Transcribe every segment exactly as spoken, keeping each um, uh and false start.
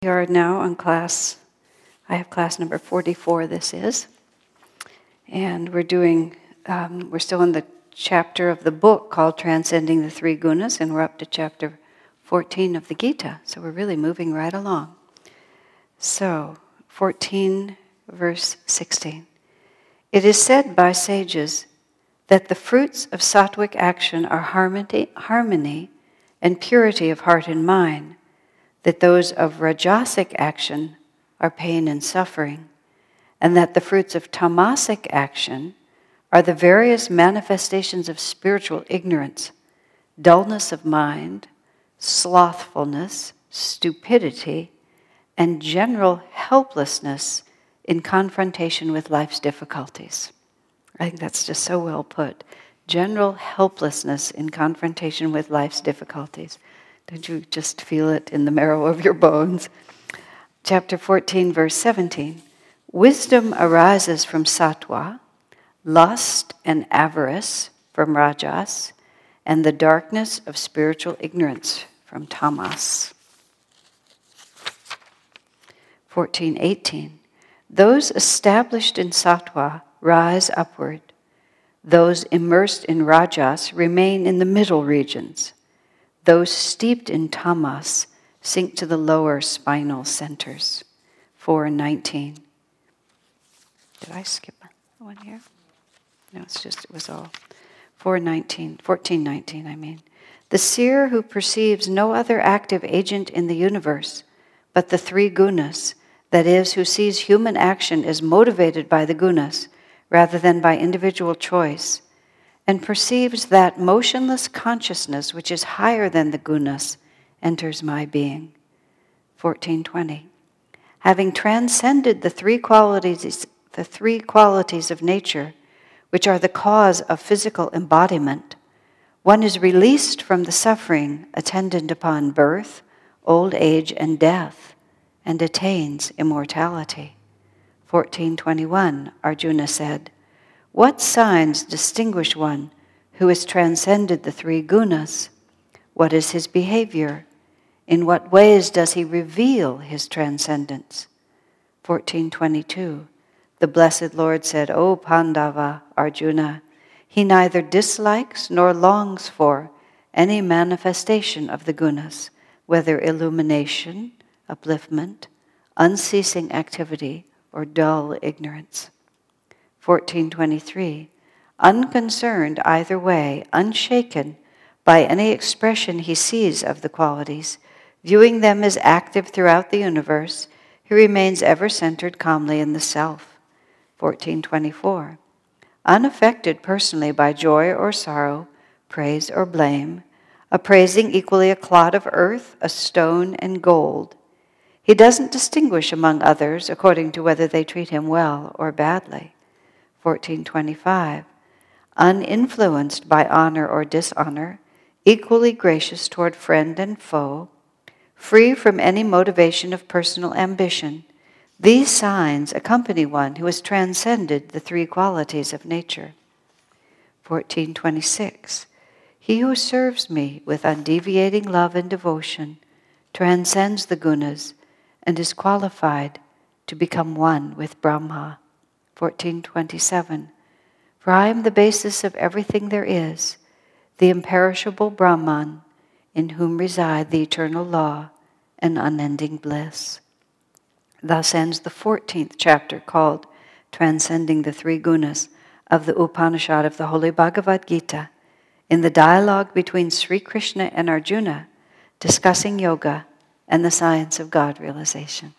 We are now on class, I have class number forty-four, this is. And we're doing, um, we're still in the chapter of the book called Transcending the Three Gunas, and we're up to chapter fourteen of the Gita. So we're really moving right along. So, fourteen, verse sixteen. It is said by sages that the fruits of sattvic action are harmony, harmony and purity of heart and mind, that those of rajasic action are pain and suffering, and that the fruits of tamasic action are the various manifestations of spiritual ignorance, dullness of mind, slothfulness, stupidity, and general helplessness in confrontation with life's difficulties. I think that's just so well put. General helplessness in confrontation with life's difficulties. Don't you just feel it in the marrow of your bones? Chapter fourteen, verse seventeen. Wisdom arises from sattva, lust and avarice from rajas, and the darkness of spiritual ignorance from tamas. fourteen eighteen. Those established in sattva rise upward. Those immersed in rajas remain in the middle regions. Those steeped in tamas sink to the lower spinal centers. four nineteen. Did I skip one here? No, it's just, it was all. four nineteen, fourteen nineteen, I mean. The seer who perceives no other active agent in the universe but the three gunas, that is, who sees human action as motivated by the gunas rather than by individual choice, and perceives that motionless consciousness which is higher than the gunas enters my being. fourteen twenty. Having transcended the three qualities, the three qualities of nature, which are the cause of physical embodiment, one is released from the suffering attendant upon birth, old age, and death, and attains immortality. fourteen twenty-one, Arjuna said, what signs distinguish one who has transcended the three gunas? What is his behavior? In what ways does he reveal his transcendence? fourteen twenty-two. The Blessed Lord said, O Pandava, Arjuna, he neither dislikes nor longs for any manifestation of the gunas, whether illumination, upliftment, unceasing activity, or dull ignorance. fourteen twenty-three. Unconcerned either way, unshaken by any expression he sees of the qualities, viewing them as active throughout the universe, he remains ever centered calmly in the self. fourteen twenty-four. Unaffected personally by joy or sorrow, praise or blame, appraising equally a clod of earth, a stone, and gold, he doesn't distinguish among others according to whether they treat him well or badly. fourteen twenty-five. Uninfluenced by honor or dishonor, equally gracious toward friend and foe, free from any motivation of personal ambition, these signs accompany one who has transcended the three qualities of nature. fourteen twenty-six. He who serves me with undeviating love and devotion transcends the gunas and is qualified to become one with Brahma. fourteen twenty-seven. For I am the basis of everything there is, the imperishable Brahman, in whom reside the eternal law and unending bliss. Thus ends the fourteenth chapter called Transcending the Three Gunas of the Upanishad of the Holy Bhagavad Gita, in the dialogue between Sri Krishna and Arjuna, discussing yoga and the science of God realization.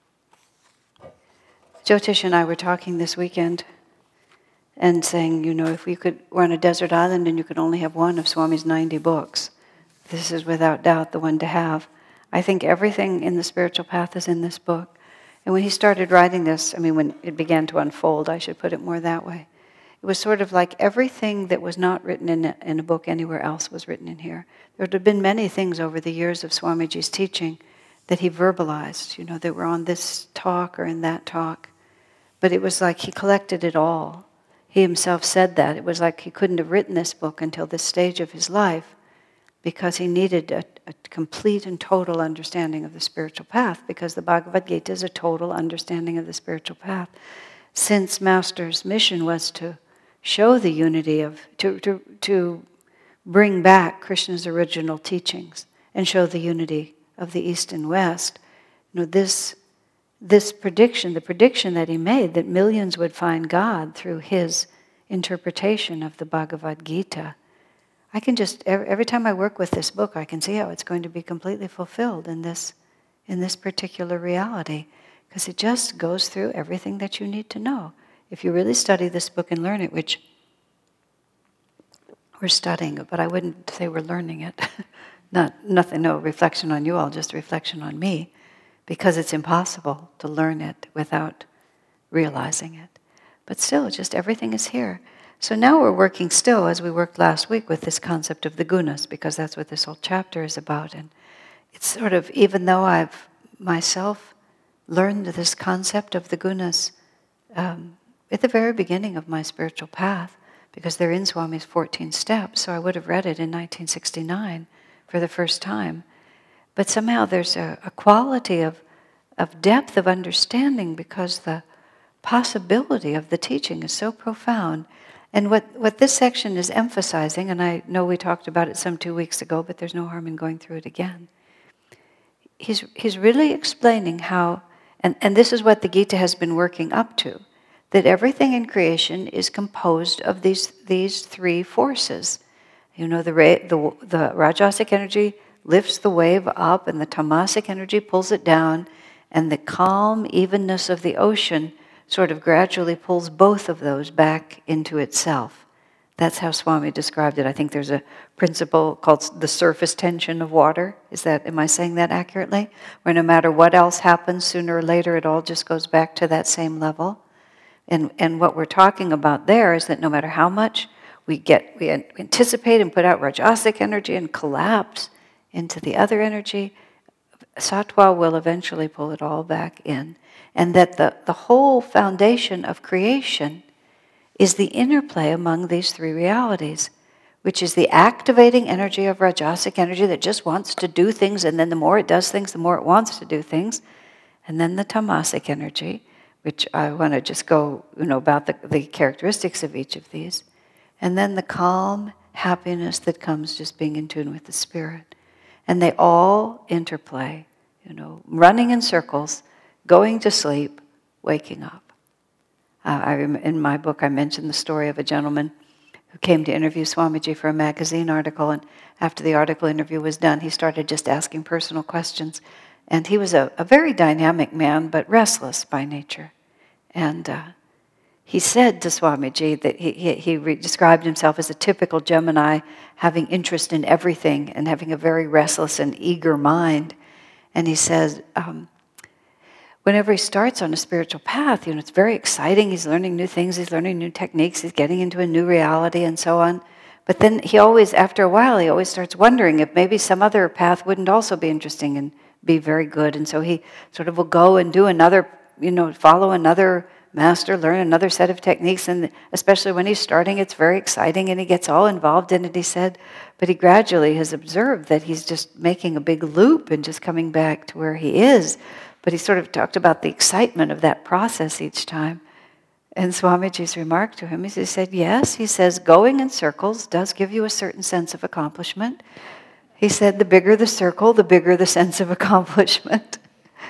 Jyotish and I were talking this weekend and saying, you know, if we could, we're on a desert island and you could only have one of Swami's ninety books, this is without doubt the one to have. I think everything in the spiritual path is in this book. And when he started writing this, I mean, when it began to unfold, I should put it more that way, it was sort of like everything that was not written in a, in a book anywhere else was written in here. There had been many things over the years of Swamiji's teaching that he verbalized, you know, that were on this talk or in that talk. But it was like he collected it all. He himself said that. It was like he couldn't have written this book until this stage of his life because he needed a, a complete and total understanding of the spiritual path, because the Bhagavad Gita is a total understanding of the spiritual path. Since Master's mission was to show the unity of, to, to, to bring back Krishna's original teachings and show the unity of the East and West, you know, this, this prediction, the prediction that he made that millions would find God through his interpretation of the Bhagavad Gita, I can just, every, every time I work with this book, I can see how it's going to be completely fulfilled in this, in this particular reality, because it just goes through everything that you need to know. If you really study this book and learn it, which we're studying it, but I wouldn't say we're learning it. Not nothing, no reflection on you all, just reflection on me, because it's impossible to learn it without realizing it. But still, just everything is here. So now we're working still, as we worked last week, with this concept of the gunas, because that's what this whole chapter is about. And it's sort of, even though I've myself learned this concept of the gunas um, at the very beginning of my spiritual path, because they're in Swami's fourteen steps, so I would have read it in nineteen sixty-nine for the first time. But somehow there's a, a quality of, of depth of understanding, because the possibility of the teaching is so profound. And what, what this section is emphasizing, and I know we talked about it some two weeks ago, but there's no harm in going through it again. He's, he's really explaining how, and, and this is what the Gita has been working up to, that everything in creation is composed of these, these three forces. You know, the, the, the Rajasic energy lifts the wave up, and the Tamasic energy pulls it down, and the calm evenness of the ocean sort of gradually pulls both of those back into itself. That's how Swami described it. I think there's a principle called the surface tension of water. Is that, am I saying that accurately? Where no matter what else happens, sooner or later it all just goes back to that same level. And and what we're talking about there is that no matter how much we get, we anticipate and put out Rajasic energy and collapse into the other energy, Sattva will eventually pull it all back in. And that the, the whole foundation of creation is the interplay among these three realities, which is the activating energy of Rajasic energy that just wants to do things, and then the more it does things, the more it wants to do things. And then the Tamasic energy, which I want to just go, you know, about the, the characteristics of each of these. And then the calm happiness that comes just being in tune with the Spirit. And they all interplay, you know, running in circles, going to sleep, waking up. Uh, I rem- in my book, I mentioned the story of a gentleman who came to interview Swamiji for a magazine article, and after the article interview was done, he started just asking personal questions. And he was a, a very dynamic man, but restless by nature. And uh, he said to Swamiji that he, he, he re- described himself as a typical Gemini, having interest in everything and having a very restless and eager mind. And he says, um, whenever he starts on a spiritual path, you know, it's very exciting. He's learning new things, he's learning new techniques, he's getting into a new reality and so on. But then he always, after a while, he always starts wondering if maybe some other path wouldn't also be interesting and be very good. And so he sort of will go and do another, you know, follow another master, learn another set of techniques. And especially when he's starting, it's very exciting and he gets all involved in it, he said. But he gradually has observed that he's just making a big loop and just coming back to where he is. But he sort of talked about the excitement of that process each time. And Swamiji's remark to him is, he said, yes, he says, going in circles does give you a certain sense of accomplishment. He said, the bigger the circle, the bigger the sense of accomplishment.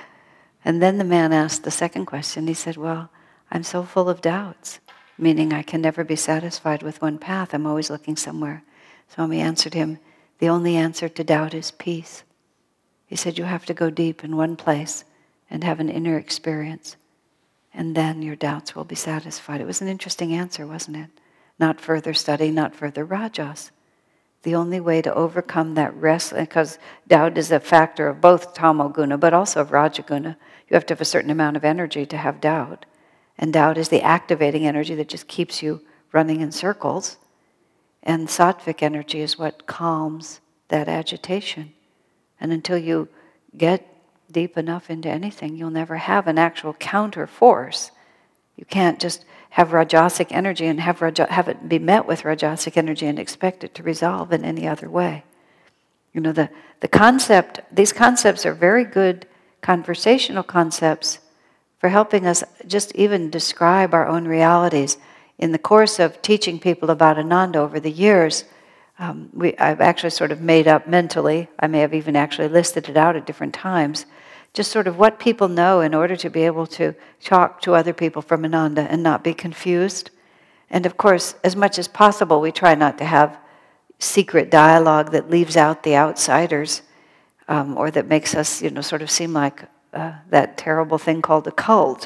And then the man asked the second question. He said, well, I'm so full of doubts, meaning I can never be satisfied with one path. I'm always looking somewhere. Swami answered him, the only answer to doubt is peace. He said, you have to go deep in one place and have an inner experience, and then your doubts will be satisfied. It was an interesting answer, wasn't it? Not further study, not further rajas. The only way to overcome that rest, because doubt is a factor of both tamoguna, but also of rajaguna. You have to have a certain amount of energy to have doubt. And doubt is the activating energy that just keeps you running in circles. And sattvic energy is what calms that agitation. And until you get deep enough into anything, you'll never have an actual counter force. You can't just have rajasic energy and have, raja, have it be met with rajasic energy and expect it to resolve in any other way. You know, the, the concept, these concepts are very good conversational concepts for helping us just even describe our own realities. In the course of teaching people about Ananda over the years, um, we, I've actually sort of made up mentally, I may have even actually listed it out at different times, just sort of what people know in order to be able to talk to other people from Ananda and not be confused. And of course, as much as possible, we try not to have secret dialogue that leaves out the outsiders, um, or that makes us, you know, sort of seem like uh, that terrible thing called a cult.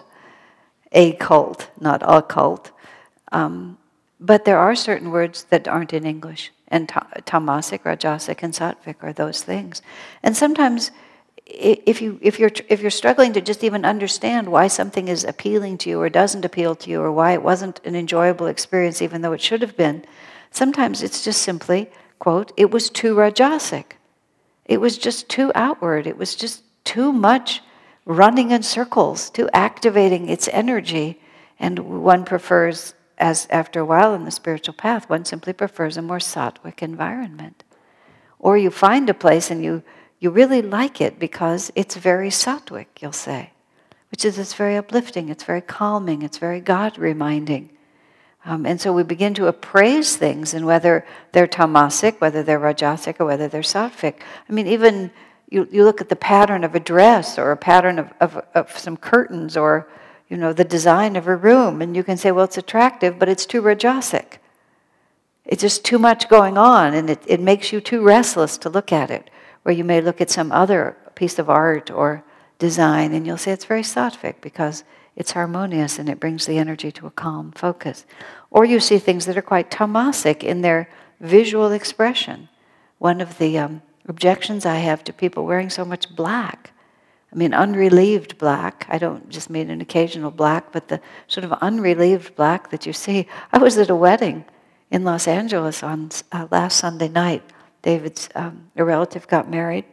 A cult, not a cult. Um, but there are certain words that aren't in English. And ta- tamasic, rajasic, and sattvic are those things. And sometimes if you if you're if you're struggling to just even understand why something is appealing to you or doesn't appeal to you, or why it wasn't an enjoyable experience even though it should have been, sometimes it's just simply, quote, it was too rajasic. It was just too outward. It was just too much running in circles, too activating its energy. And one prefers, as after a while in the spiritual path, one simply prefers a more sattvic environment. Or you find a place and you You really like it because it's very sattvic, you'll say, which is it's very uplifting, it's very calming, it's very God-reminding. Um, and so we begin to appraise things, and whether they're tamasic, whether they're rajasic, or whether they're sattvic. I mean, even you, you look at the pattern of a dress, or a pattern of, of, of some curtains, or you know the design of a room, and you can say, well, it's attractive, but it's too rajasic. It's just too much going on, and it, it makes you too restless to look at it. Where you may look at some other piece of art or design and you'll say it's very sattvic because it's harmonious and it brings the energy to a calm focus. Or you see things that are quite tamasic in their visual expression. One of the um, objections I have to people wearing so much black, I mean unrelieved black, I don't just mean an occasional black, but the sort of unrelieved black that you see. I was at a wedding in Los Angeles on uh, last Sunday night. David's um, a relative got married,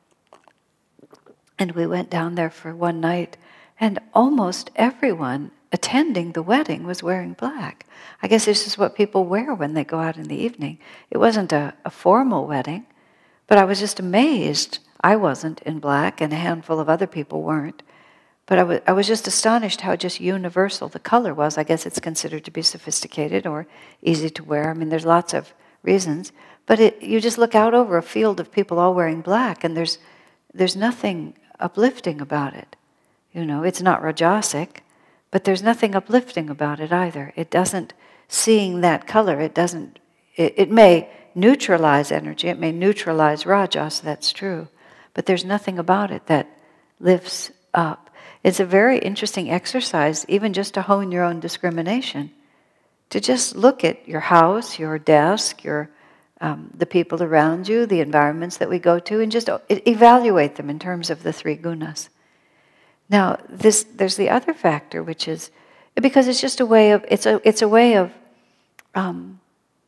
and we went down there for one night, and almost everyone attending the wedding was wearing black. I guess this is what people wear when they go out in the evening. It wasn't a, a formal wedding, but I was just amazed. I wasn't in black, and a handful of other people weren't. But I was, I was just astonished how just universal the color was. I guess it's considered to be sophisticated or easy to wear. I mean, there's lots of reasons. But it, you just look out over a field of people all wearing black, and there's there's nothing uplifting about it. You know, it's not rajasic, but there's nothing uplifting about it either. It doesn't, seeing that color, it doesn't, it, it may neutralize energy, it may neutralize rajas, that's true, but there's nothing about it that lifts up. It's a very interesting exercise, even just to hone your own discrimination, to just look at your house, your desk, your Um, the people around you, the environments that we go to, and just evaluate them in terms of the three gunas. Now, this there's the other factor, which is because it's just a way of it's a it's a way of um,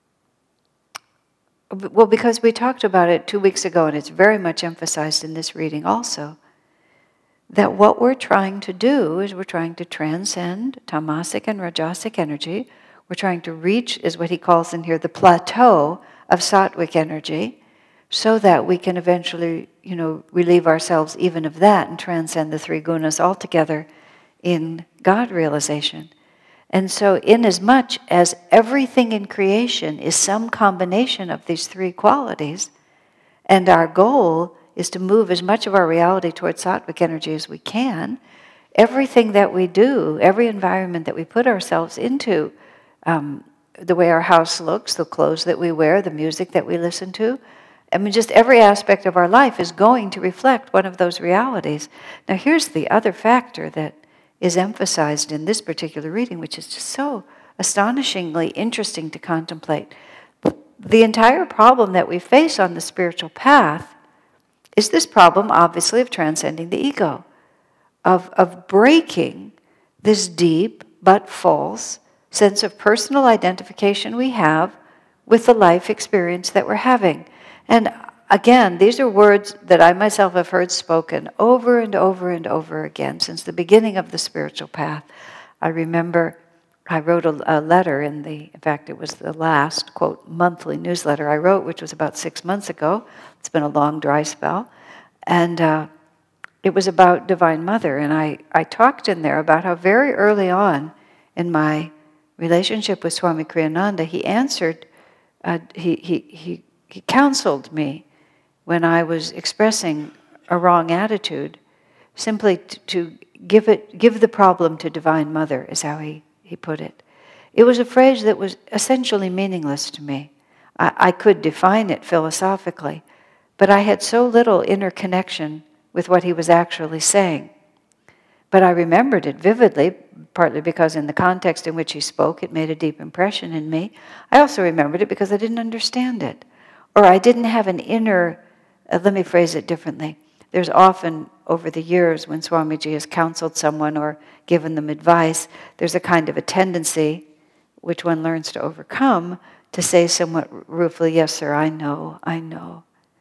well, because we talked about it two weeks ago, and it's very much emphasized in this reading also. That what we're trying to do is we're trying to transcend tamasic and rajasic energy. We're trying to reach, is what he calls in here, the plateau of sattvic energy, so that we can eventually, you know, relieve ourselves even of that and transcend the three gunas altogether in God realization. And so inasmuch as everything in creation is some combination of these three qualities, and our goal is to move as much of our reality towards sattvic energy as we can, everything that we do, every environment that we put ourselves into, um, the way our house looks, the clothes that we wear, the music that we listen to, I mean, just every aspect of our life is going to reflect one of those realities. Now, here's the other factor that is emphasized in this particular reading, which is just so astonishingly interesting to contemplate. The entire problem that we face on the spiritual path is this problem, obviously, of transcending the ego, of, of breaking this deep but false sense of personal identification we have with the life experience that we're having. And again, these are words that I myself have heard spoken over and over and over again since the beginning of the spiritual path. I remember I wrote a, a letter in the, in fact, it was the last, quote, monthly newsletter I wrote, which was about six months ago. It's been a long dry spell. And uh, it was about Divine Mother. And I, I talked in there about how very early on in my relationship with Swami Kriyananda, he answered, uh, he, he, he, he counseled me when I was expressing a wrong attitude, simply to, to give it, give the problem to Divine Mother, is how he he put it. It was a phrase that was essentially meaningless to me. I, I could define it philosophically, but I had so little inner connection with what he was actually saying. But I remembered it vividly, partly because in the context in which he spoke, it made a deep impression in me. I also remembered it because I didn't understand it, or I didn't have an inner, uh, let me phrase it differently. There's often, over the years, when Swamiji has counseled someone or given them advice, there's a kind of a tendency, which one learns to overcome, to say somewhat ruefully, yes, sir, I know, I know.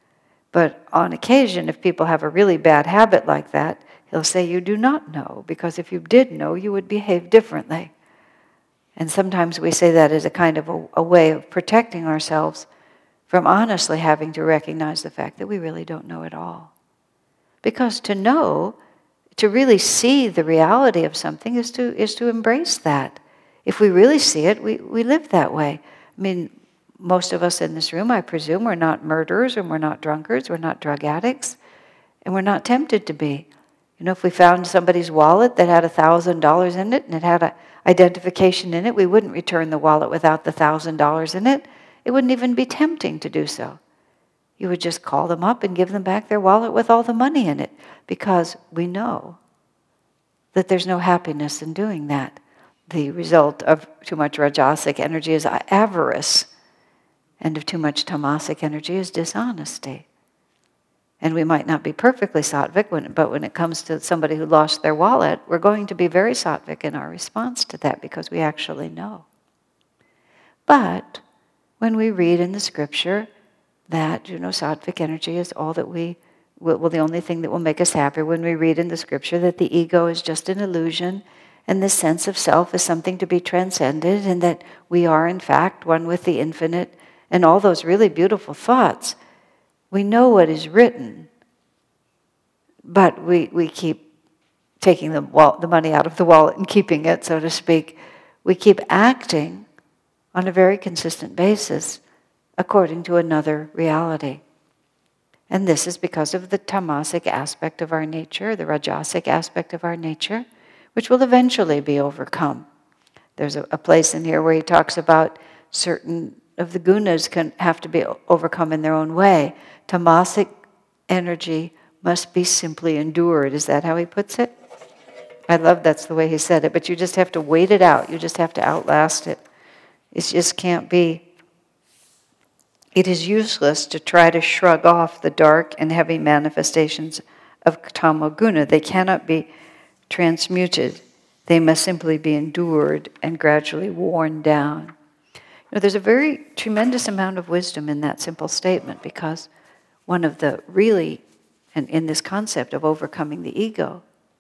But on occasion, if people have a really bad habit like that, he'll say, you do not know, because if you did know, you would behave differently. And sometimes we say that as a kind of a, a way of protecting ourselves from honestly having to recognize the fact that we really don't know it all. Because to know, to really see the reality of something is to is to embrace that. If we really see it, we, we live that way. I mean, most of us in this room, I presume, we're not murderers, and we're not drunkards, we're not drug addicts, and we're not tempted to be. You know, if we found somebody's wallet that had a thousand dollars in it and it had an identification in it, we wouldn't return the wallet without the thousand dollars in it. It wouldn't even be tempting to do so. You would just call them up and give them back their wallet with all the money in it, because we know that there's no happiness in doing that. The result of too much rajasic energy is avarice, and of too much tamasic energy is dishonesty. And we might not be perfectly sattvic, but when it comes to somebody who lost their wallet, we're going to be very sattvic in our response to that because we actually know. But when we read in the scripture that, you know, sattvic energy is all that we, well, the only thing that will make us happy, when we read in the scripture that the ego is just an illusion and the sense of self is something to be transcended and that we are, in fact, one with the infinite, and all those really beautiful thoughts, we know what is written, but we, we keep taking the, wall, the money out of the wallet and keeping it, so to speak. We keep acting on a very consistent basis according to another reality. And this is because of the tamasic aspect of our nature, the rajasic aspect of our nature, which will eventually be overcome. There's a, a place in here where he talks about certain of the gunas can have to be overcome in their own way. Tamasic energy must be simply endured. Is that how he puts it? I love that's the way he said it, but you just have to wait it out. You just have to outlast it. It just can't be. It is useless to try to shrug off the dark and heavy manifestations of tamoguna. They cannot be transmuted. They must simply be endured and gradually worn down. You know, there's a very tremendous amount of wisdom in that simple statement, because one of the really, and in this concept of overcoming the ego,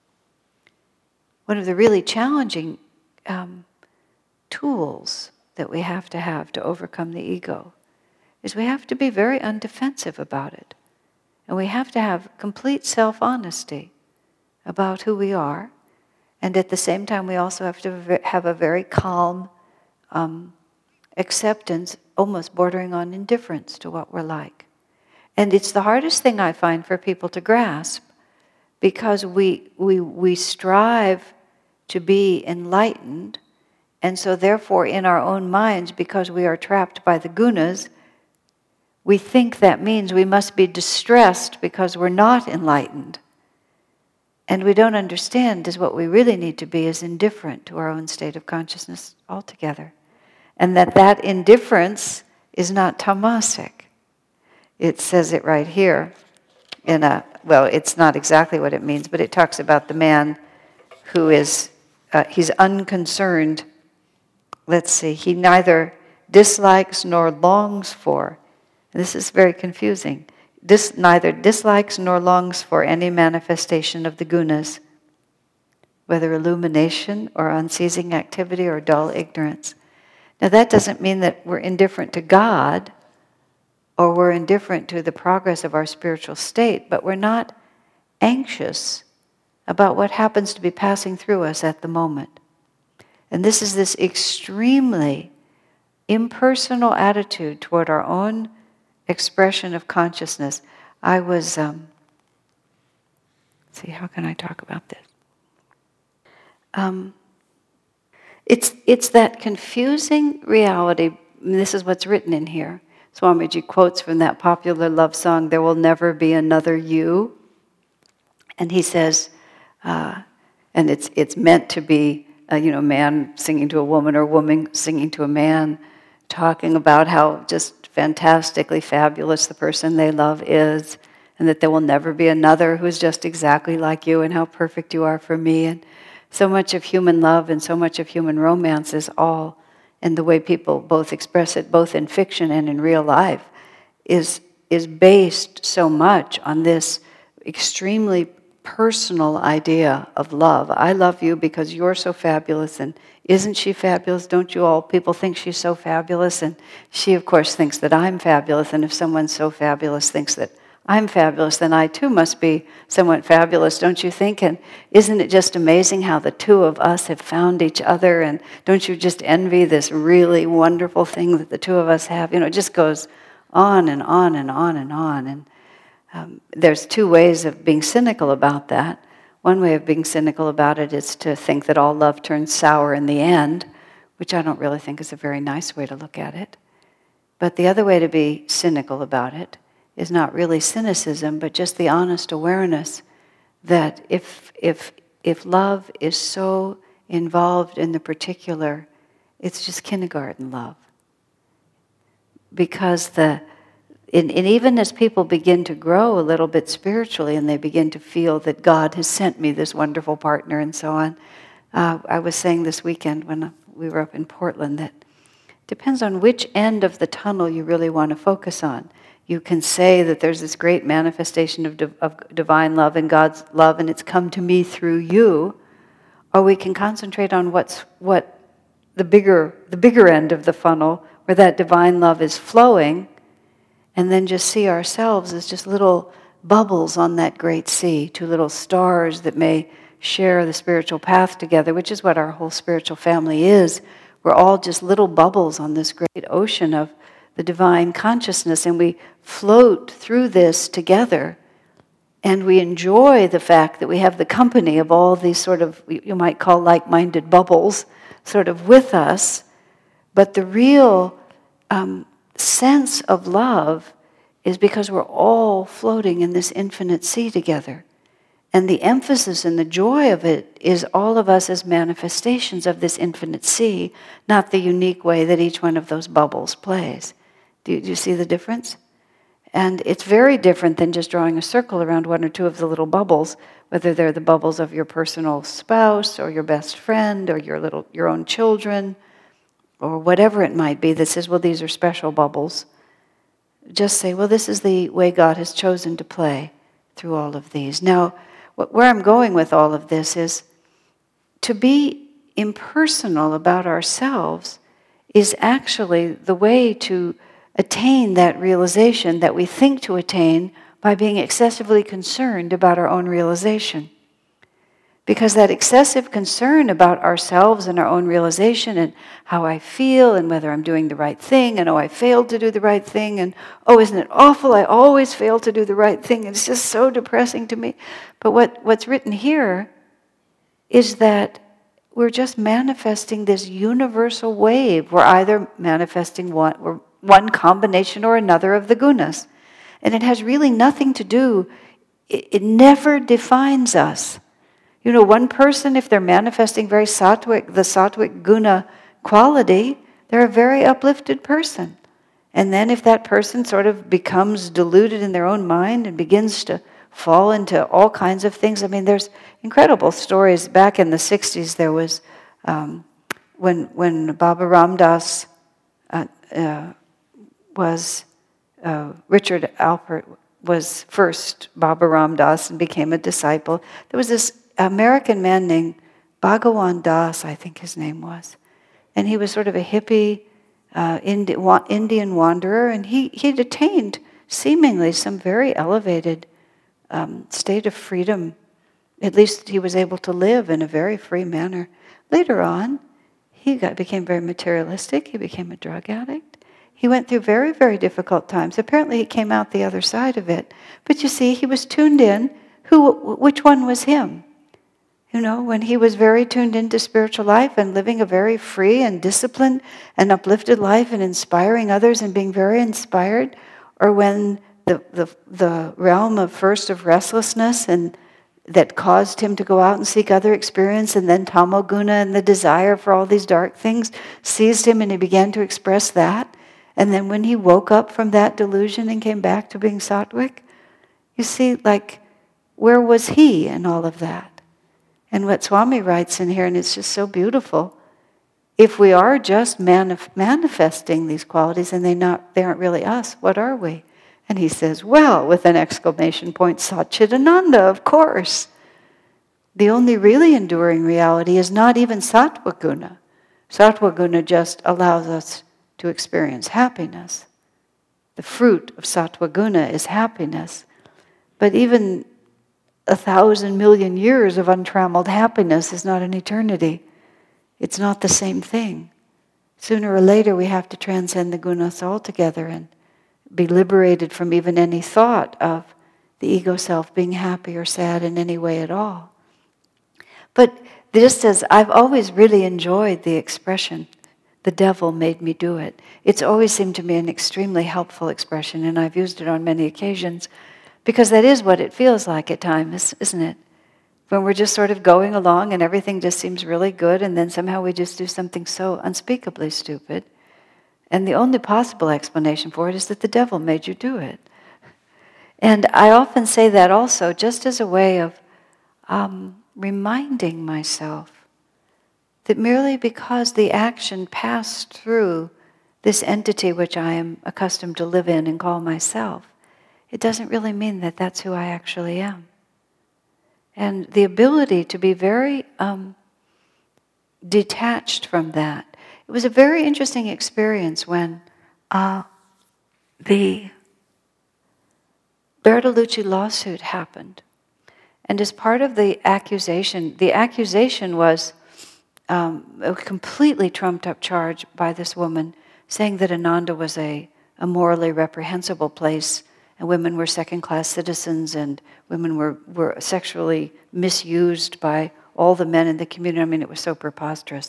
one of the really challenging um, tools that we have to have to overcome the ego is we have to be very undefensive about it. And we have to have complete self-honesty about who we are. And at the same time, we also have to have a very calm um, acceptance, almost bordering on indifference to what we're like. And it's the hardest thing I find for people to grasp, because we we we strive to be enlightened, and so therefore in our own minds, because we are trapped by the gunas, we think that means we must be distressed because we're not enlightened. And we don't understand is what we really need to be is indifferent to our own state of consciousness altogether. And that that indifference is not tamasic. It says it right here in a, well, it's not exactly what it means, but it talks about the man who is, uh, he's unconcerned. Let's see, he neither dislikes nor longs for. This is very confusing. This neither dislikes nor longs for any manifestation of the gunas. whether illumination or unceasing activity or dull ignorance. Now that doesn't mean that we're indifferent to God or we're indifferent to the progress of our spiritual state, but we're not anxious about what happens to be passing through us at the moment. And this is this extremely impersonal attitude toward our own expression of consciousness. I was, um, let's see, how can I talk about this? Um, it's, it's that confusing reality, and this is what's written in here. Swamiji quotes from that popular love song, "There will never be another you." And he says, uh, and it's it's meant to be, uh, you know, man singing to a woman or woman singing to a man, talking about how just fantastically fabulous the person they love is, and that there will never be another who's just exactly like you, and how perfect you are for me. And so much of human love and so much of human romance is all, and the way people both express it, both in fiction and in real life, is is based so much on this extremely personal idea of love. I love you because you're so fabulous, and isn't she fabulous? Don't you all people think she's so fabulous? And she, of course, thinks that I'm fabulous, and if someone so fabulous thinks that I'm fabulous, then I too must be somewhat fabulous, don't you think? And isn't it just amazing how the two of us have found each other? And don't you just envy this really wonderful thing that the two of us have? You know, it just goes on and on and on and on. And um, there's two ways of being cynical about that. One way of being cynical about it is to think that all love turns sour in the end, which I don't really think is a very nice way to look at it. But the other way to be cynical about it is not really cynicism, but just the honest awareness that if if if love is so involved in the particular, it's just kindergarten love. Because the and, and even as people begin to grow a little bit spiritually, and they begin to feel that God has sent me this wonderful partner and so on, uh, I was saying this weekend when we were up in Portland that it depends on which end of the tunnel you really want to focus on. You can say that there's this great manifestation of, div- of divine love and God's love, and it's come to me through you, or we can concentrate on what's what the bigger the bigger end of the funnel, where that divine love is flowing, and then just see ourselves as just little bubbles on that great sea, two little stars that may share the spiritual path together, which is what our whole spiritual family is. We're all just little bubbles on this great ocean of the divine consciousness, and we float through this together, and we enjoy the fact that we have the company of all these sort of, you might call like-minded bubbles, sort of with us. But the real um, sense of love is because we're all floating in this infinite sea together. And the emphasis and the joy of it is all of us as manifestations of this infinite sea, not the unique way that each one of those bubbles plays. Do you, do you see the difference? And it's very different than just drawing a circle around one or two of the little bubbles, whether they're the bubbles of your personal spouse or your best friend or your little your own children or whatever it might be that says, well, these are special bubbles. Just say, well, this is the way God has chosen to play through all of these. Now, where I'm going with all of this is to be impersonal about ourselves is actually the way to attain that realization that we think to attain by being excessively concerned about our own realization. Because that excessive concern about ourselves and our own realization and how I feel and whether I'm doing the right thing and oh, I failed to do the right thing and oh, isn't it awful, I always fail to do the right thing. It's just so depressing to me. But what, what's written here is that we're just manifesting this universal wave. We're either manifesting one, we're one combination or another of the gunas. And it has really nothing to do, it, it never defines us. You know, one person, if they're manifesting very sattvic, the sattvic guna quality, they're a very uplifted person. And then if that person sort of becomes deluded in their own mind and begins to fall into all kinds of things, I mean, there's incredible stories. Back in the sixties, there was, um, when when Baba Ram Das uh, uh, was, uh, Richard Alpert was first Baba Ram Das and became a disciple, there was this American man named Bhagawan Das, I think his name was. And he was sort of a hippie uh, Indi- wa- Indian wanderer, and he, he'd attained seemingly some very elevated um, state of freedom. At least he was able to live in a very free manner. Later on, he got, became very materialistic. He became a drug addict. He went through very, very difficult times. Apparently, he came out the other side of it. But you see, he was tuned in. Who, which one was him? You know, when he was very tuned into spiritual life and living a very free and disciplined and uplifted life and inspiring others and being very inspired, or when the, the, the realm of first of restlessness and that caused him to go out and seek other experience, and then tamoguna and the desire for all these dark things seized him and he began to express that. And then when he woke up from that delusion and came back to being sattvic, you see, like, where was he in all of that? And what Swami writes in here, and it's just so beautiful, if we are just manif- manifesting these qualities and they not they aren't really us, what are we? And he says, well, with an exclamation point, Satchidananda, of course. The only really enduring reality is not even sattva guna. Sattva guna just allows us to experience happiness. The fruit of sattva guna is happiness. But even a thousand million years of untrammeled happiness is not an eternity. It's not the same thing. Sooner or later we have to transcend the gunas altogether and be liberated from even any thought of the ego self being happy or sad in any way at all. But just as I've always really enjoyed the expression, the devil made me do it. It's always seemed to me an extremely helpful expression, and I've used it on many occasions, because that is what it feels like at times, isn't it? When we're just sort of going along and everything just seems really good, and then somehow we just do something so unspeakably stupid. And the only possible explanation for it is that the devil made you do it. And I often say that also just as a way of um, reminding myself that merely because the action passed through this entity which I am accustomed to live in and call myself, it doesn't really mean that that's who I actually am. And the ability to be very um, detached from that. It was a very interesting experience when uh, the Bertolucci lawsuit happened. And as part of the accusation, the accusation was um, a completely trumped up charge by this woman saying that Ananda was a, a morally reprehensible place, and women were second-class citizens, and women were, were sexually misused by all the men in the community. I mean, it was so preposterous.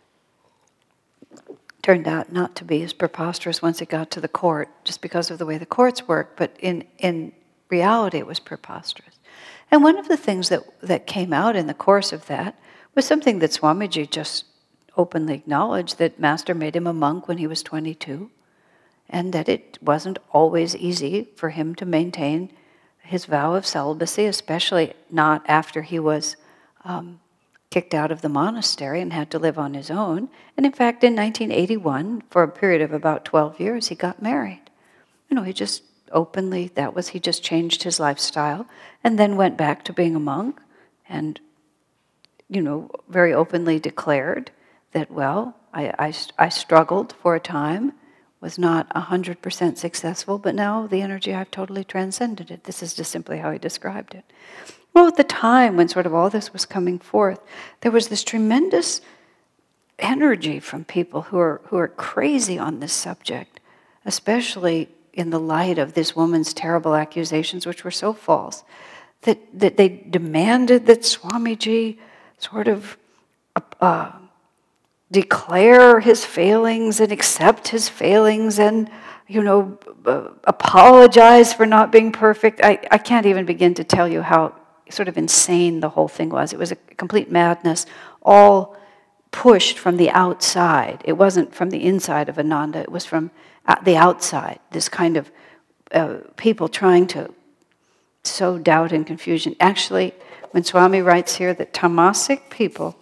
Turned out not to be as preposterous once it got to the court, just because of the way the courts work, but in, in reality it was preposterous. And one of the things that, that came out in the course of that was something that Swamiji just openly acknowledged, that Master made him a monk when he was twenty-two, and that it wasn't always easy for him to maintain his vow of celibacy, especially not after he was um, kicked out of the monastery and had to live on his own. And in fact, in nineteen eighty-one, for a period of about twelve years, he got married. You know, he just openly, that was, he just changed his lifestyle and then went back to being a monk and, you know, very openly declared that, well, I, I, I struggled for a time, was not one hundred percent successful, but now the energy, I've totally transcended it. This is just simply how he described it. Well, at the time when sort of all this was coming forth, there was this tremendous energy from people who are who are crazy on this subject, especially in the light of this woman's terrible accusations, which were so false, that, that they demanded that Swamiji sort of uh, declare his failings and accept his failings and, you know, uh, apologize for not being perfect. I, I can't even begin to tell you how sort of insane the whole thing was. It was a complete madness, all pushed from the outside. It wasn't from the inside of Ananda, it was from the outside, this kind of uh, people trying to sow doubt and confusion. Actually, when Swami writes here that tamasic people,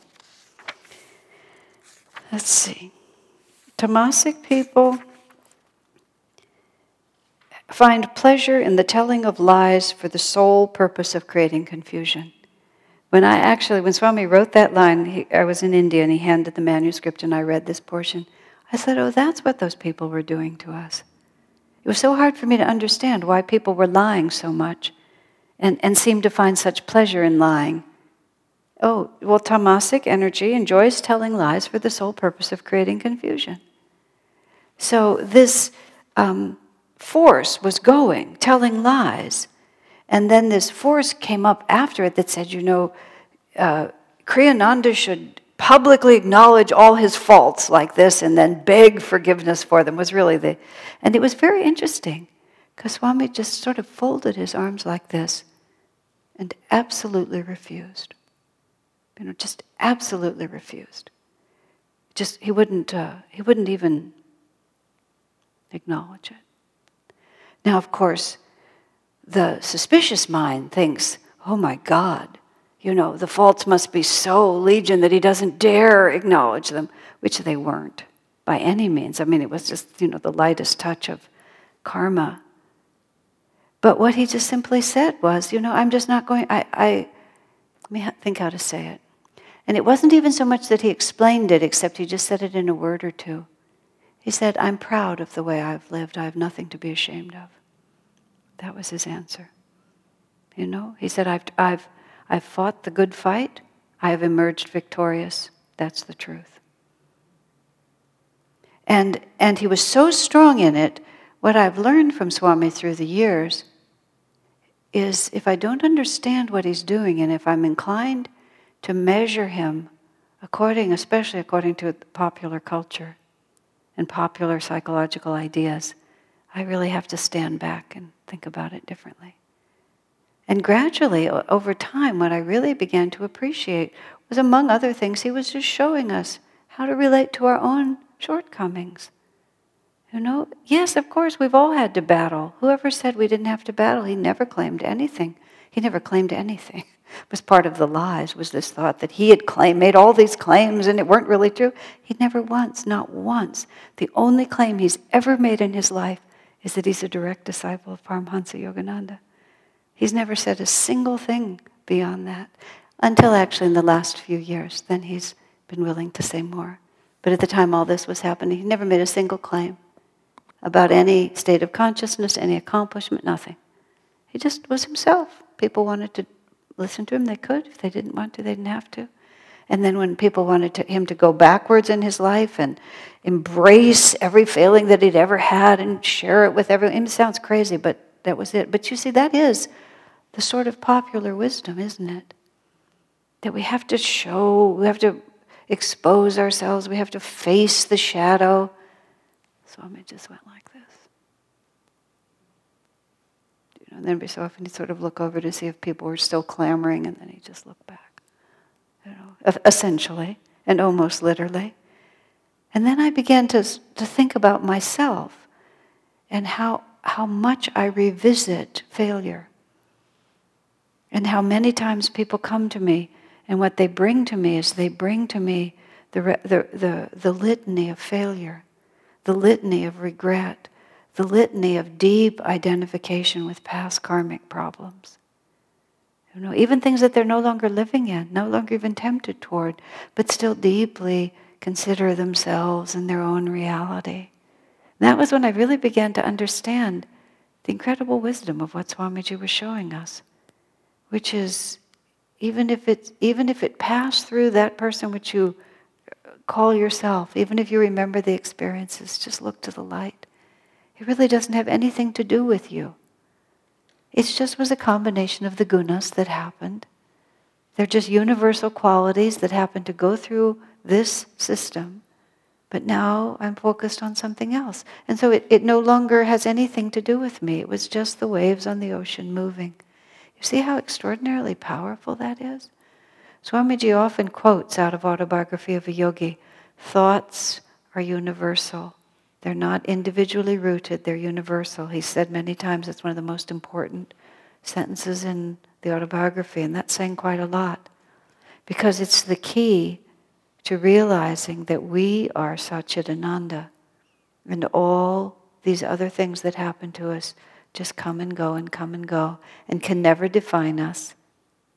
let's see, tamasic people find pleasure in the telling of lies for the sole purpose of creating confusion. When I actually, when Swami wrote that line, he, I was in India and he handed the manuscript and I read this portion. I said, oh, that's what those people were doing to us. It was so hard for me to understand why people were lying so much and, and seemed to find such pleasure in lying. Oh, well, tamasic energy enjoys telling lies for the sole purpose of creating confusion. So this um, force was going, telling lies. And then this force came up after it that said, you know, uh, Kriyananda should publicly acknowledge all his faults like this and then beg forgiveness for them was really the... And it was very interesting because Swami just sort of folded his arms like this and absolutely refused. You know, just absolutely refused. Just, he wouldn't, uh, he wouldn't even acknowledge it. Now, of course, the suspicious mind thinks, oh my God, you know, the faults must be so legion that he doesn't dare acknowledge them, which they weren't by any means. I mean, it was just, you know, the lightest touch of karma. But what he just simply said was, you know, I'm just not going, I, I let me think how to say it. And it wasn't even so much that he explained it, except he just said it in a word or two. He said, I'm proud of the way I've lived. I have nothing to be ashamed of. That was his answer. You know, he said, I've, I've, I've fought the good fight. I have emerged victorious. That's the truth. And, and he was so strong in it, what I've learned from Swami through the years is if I don't understand what he's doing and if I'm inclined to measure him according, especially according to popular culture and popular psychological ideas, I really have to stand back and think about it differently. And gradually, over time, what I really began to appreciate was, among other things, he was just showing us how to relate to our own shortcomings. You know, yes, of course, we've all had to battle. Whoever said we didn't have to battle, he never claimed anything. He never claimed anything. It was part of the lies, was this thought that he had claimed, made all these claims and it weren't really true. He never once, not once, the only claim he's ever made in his life is that he's a direct disciple of Paramahansa Yogananda. He's never said a single thing beyond that, until actually in the last few years. Then he's been willing to say more. But at the time all this was happening, he never made a single claim about any state of consciousness, any accomplishment, nothing. He just was himself. People wanted to listen to him, they could. If they didn't want to, they didn't have to. And then when people wanted to, him to go backwards in his life and embrace every failing that he'd ever had and share it with everyone, it sounds crazy, but that was it. But you see, that is the sort of popular wisdom, isn't it? That we have to show, we have to expose ourselves, we have to face the shadow. Swami just went like this. You know, and then every so often he'd sort of look over to see if people were still clamoring, and then he'd just look back. You know, essentially, and almost literally. And then I began to, to think about myself and how, how much I revisit failure. And how many times people come to me, and what they bring to me is they bring to me the, the, the, the litany of failure, the litany of regret, the litany of deep identification with past karmic problems. You know, even things that they're no longer living in, no longer even tempted toward, but still deeply consider themselves and their own reality. And that was when I really began to understand the incredible wisdom of what Swamiji was showing us, which is, even if it, even if it passed through that person which you call yourself, even if you remember the experiences, just look to the light. It really doesn't have anything to do with you. It just was a combination of the gunas that happened. They're just universal qualities that happen to go through this system. But now I'm focused on something else. And so it, it no longer has anything to do with me. It was just the waves on the ocean moving. You see how extraordinarily powerful that is? Swamiji often quotes out of Autobiography of a Yogi, thoughts are universal. They're not individually rooted, they're universal. He said many times it's one of the most important sentences in the autobiography, and that's saying quite a lot. Because it's the key to realizing that we are Satchidananda, and all these other things that happen to us just come and go and come and go, and can never define us,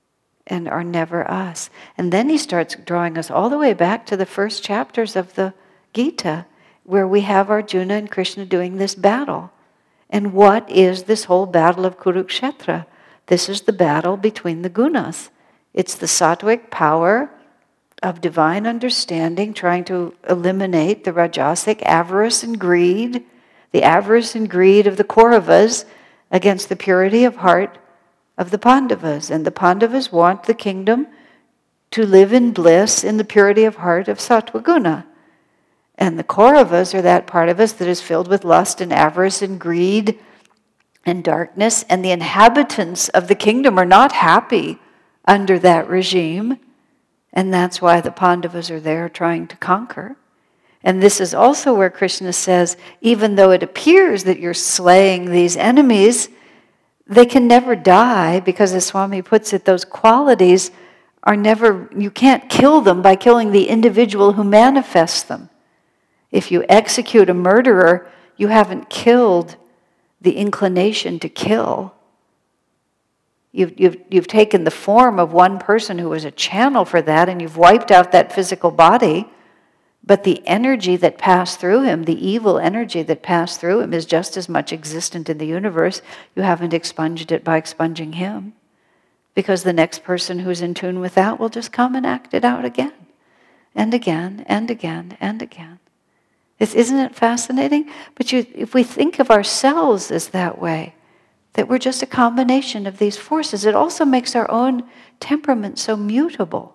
and are never us. And then he starts drawing us all the way back to the first chapters of the Gita, where we have Arjuna and Krishna doing this battle. And what is this whole battle of Kurukshetra? This is the battle between the gunas. It's the sattvic power of divine understanding trying to eliminate the rajasic avarice and greed, the avarice and greed of the Kauravas against the purity of heart of the Pandavas. And the Pandavas want the kingdom to live in bliss in the purity of heart of Sattva-guna. And the Kauravas are that part of us that is filled with lust and avarice and greed and darkness. And the inhabitants of the kingdom are not happy under that regime. And that's why the Pandavas are there trying to conquer. And this is also where Krishna says, even though it appears that you're slaying these enemies, they can never die, because as Swami puts it, those qualities are never, you can't kill them by killing the individual who manifests them. If you execute a murderer, you haven't killed the inclination to kill. You've, you've, you've taken the form of one person who was a channel for that, and you've wiped out that physical body, but the energy that passed through him, the evil energy that passed through him, is just as much existent in the universe. You haven't expunged it by expunging him, because the next person who's in tune with that will just come and act it out again, and again, and again, and again. It's, isn't it fascinating? But you, if we think of ourselves as that way, that we're just a combination of these forces, it also makes our own temperament so mutable.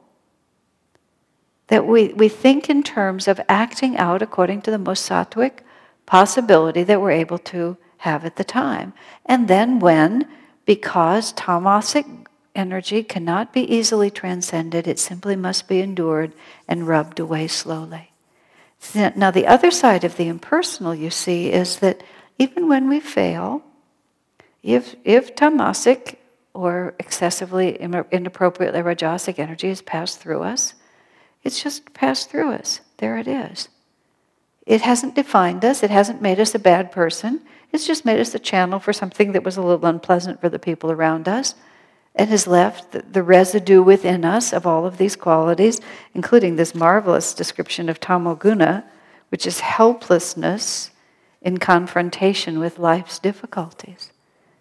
That we, we think in terms of acting out according to the most sattvic possibility that we're able to have at the time. And then when, because tamasic energy cannot be easily transcended, it simply must be endured and rubbed away slowly. Now the other side of the impersonal, you see, is that even when we fail, if, if tamasic or excessively inappropriately rajasic energy has passed through us, it's just passed through us. There it is. It hasn't defined us. It hasn't made us a bad person. It's just made us a channel for something that was a little unpleasant for the people around us, and has left the, the residue within us of all of these qualities, including this marvelous description of tamoguna, which is helplessness in confrontation with life's difficulties.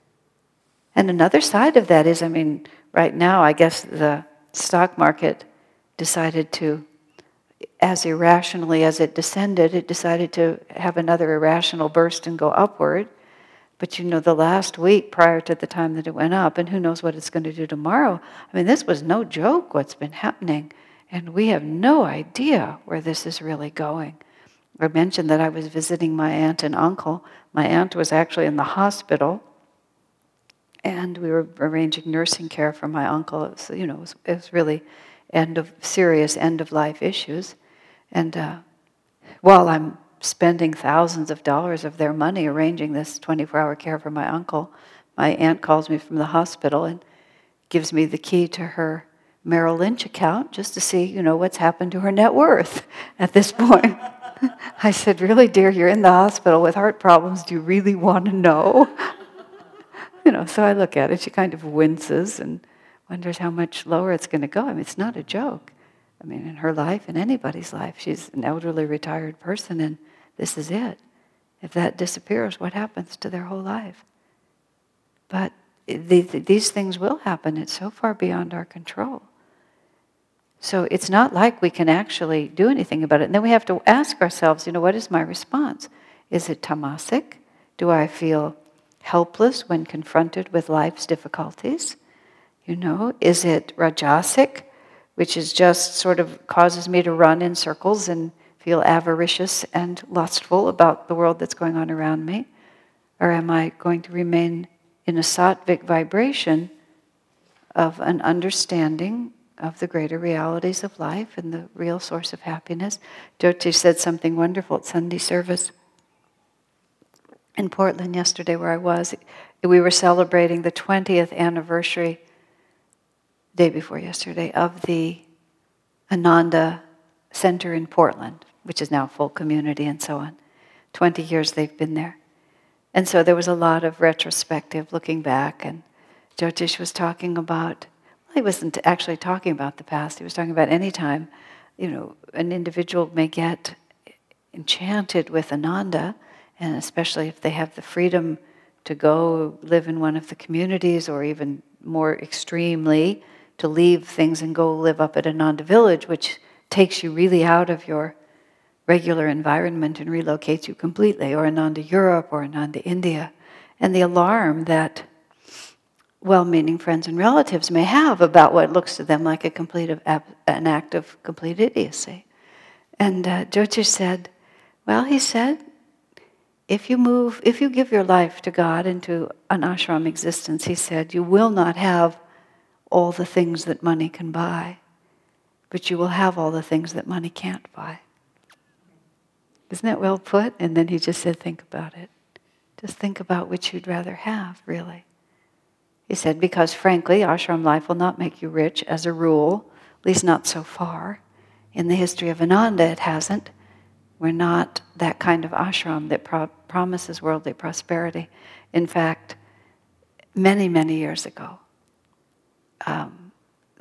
And another side of that is, I mean, right now, I guess the stock market decided to, as irrationally as it descended, it decided to have another irrational burst and go upward. But you know, the last week prior to the time that it went up, and who knows what it's going to do tomorrow. I mean, this was no joke what's been happening. And we have no idea where this is really going. I mentioned that I was visiting my aunt and uncle. My aunt was actually in the hospital, and we were arranging nursing care for my uncle. It was, you know, it was, it was really end of serious end-of-life issues. And uh, while I'm spending thousands of dollars of their money arranging this twenty-four hour care for my uncle, my aunt calls me from the hospital and gives me the key to her Merrill Lynch account just to see, you know, what's happened to her net worth at this point. I said, really, dear, you're in the hospital with heart problems. Do you really want to know? You know, so I look at it. She kind of winces and wonders how much lower it's going to go. I mean, it's not a joke. I mean, in her life, in anybody's life, she's an elderly retired person, and this is it. If that disappears, what happens to their whole life? But the, the, these things will happen. It's so far beyond our control. So it's not like we can actually do anything about it. And then we have to ask ourselves, you know, what is my response? Is it tamasic? Do I feel helpless when confronted with life's difficulties? You know, is it rajasic, which is just sort of causes me to run in circles and feel avaricious and lustful about the world that's going on around me? Or am I going to remain in a sattvic vibration of an understanding of the greater realities of life and the real source of happiness? Jyoti said something wonderful at Sunday service in Portland yesterday where I was. We were celebrating the twentieth anniversary, day before yesterday, of the Ananda Center in Portland, which is now full community and so on. twenty years they've been there. And so there was a lot of retrospective looking back, and Jyotish was talking about he wasn't actually talking about the past. He was talking about any time, you know, an individual may get enchanted with Ananda, and especially if they have the freedom to go live in one of the communities, or even more extremely, to leave things and go live up at Ananda Village, which takes you really out of your regular environment and relocates you completely, or Ananda Europe, or Ananda India. And the alarm that well-meaning friends and relatives may have about what looks to them like a complete of, an act of complete idiocy. And uh, Jyotish said, well, he said, if you move, if you give your life to God into an ashram existence, he said, you will not have all the things that money can buy, but you will have all the things that money can't buy. Isn't that well put? And then he just said, think about it. Just think about which you'd rather have, really. He said, because frankly, ashram life will not make you rich as a rule, at least not so far. In the history of Ananda, it hasn't. We're not that kind of ashram that pro- promises worldly prosperity. In fact, many, many years ago, um,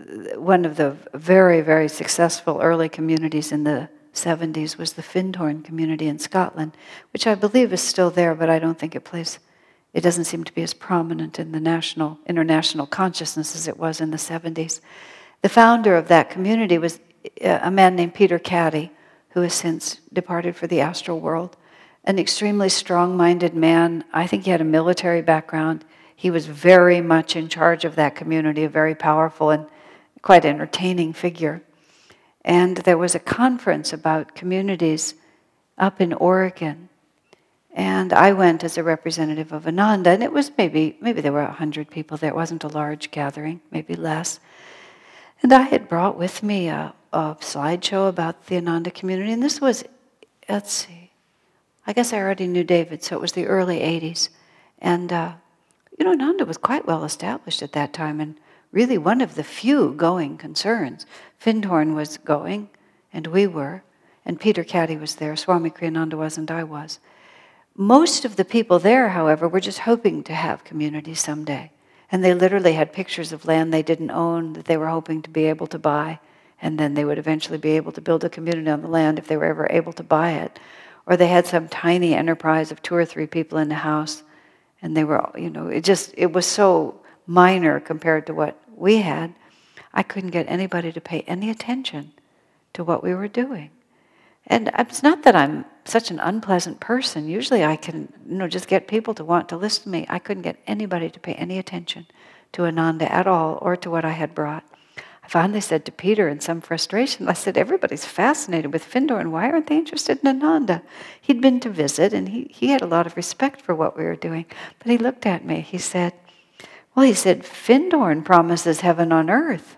one of the very, very successful early communities in the seventies was the Findhorn community in Scotland, which I believe is still there, but I don't think it plays, it doesn't seem to be as prominent in the national, international consciousness as it was in the seventies. The founder of that community was a man named Peter Caddy, who has since departed for the astral world. An extremely strong-minded man. I think he had a military background. He was very much in charge of that community, a very powerful and quite entertaining figure. And there was a conference about communities up in Oregon. And I went as a representative of Ananda, and it was maybe, maybe there were a hundred people there. It wasn't a large gathering, maybe less. And I had brought with me a, a slideshow about the Ananda community, and this was, let's see, I guess I already knew David, so it was the early eighties. And, uh, you know, Ananda was quite well established at that time, and really one of the few going concerns. Findhorn was going, and we were, and Peter Caddy was there, Swami Kriyananda was, and I was. Most of the people there, however, were just hoping to have community someday. And they literally had pictures of land they didn't own that they were hoping to be able to buy, and then they would eventually be able to build a community on the land if they were ever able to buy it. Or they had some tiny enterprise of two or three people in the house, and they were, you know, it just, it was so minor compared to what we had. I couldn't get anybody to pay any attention to what we were doing. And it's not that I'm such an unpleasant person. Usually I can, you know, just get people to want to listen to me. I couldn't get anybody to pay any attention to Ananda at all, or to what I had brought. I finally said to Peter in some frustration, I said, everybody's fascinated with Findhorn. Why aren't they interested in Ananda? He'd been to visit, and he, he had a lot of respect for what we were doing. But he looked at me. He said, well, he said, Findhorn promises heaven on earth.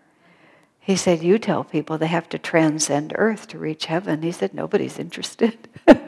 He said, you tell people they have to transcend earth to reach heaven. He said, nobody's interested.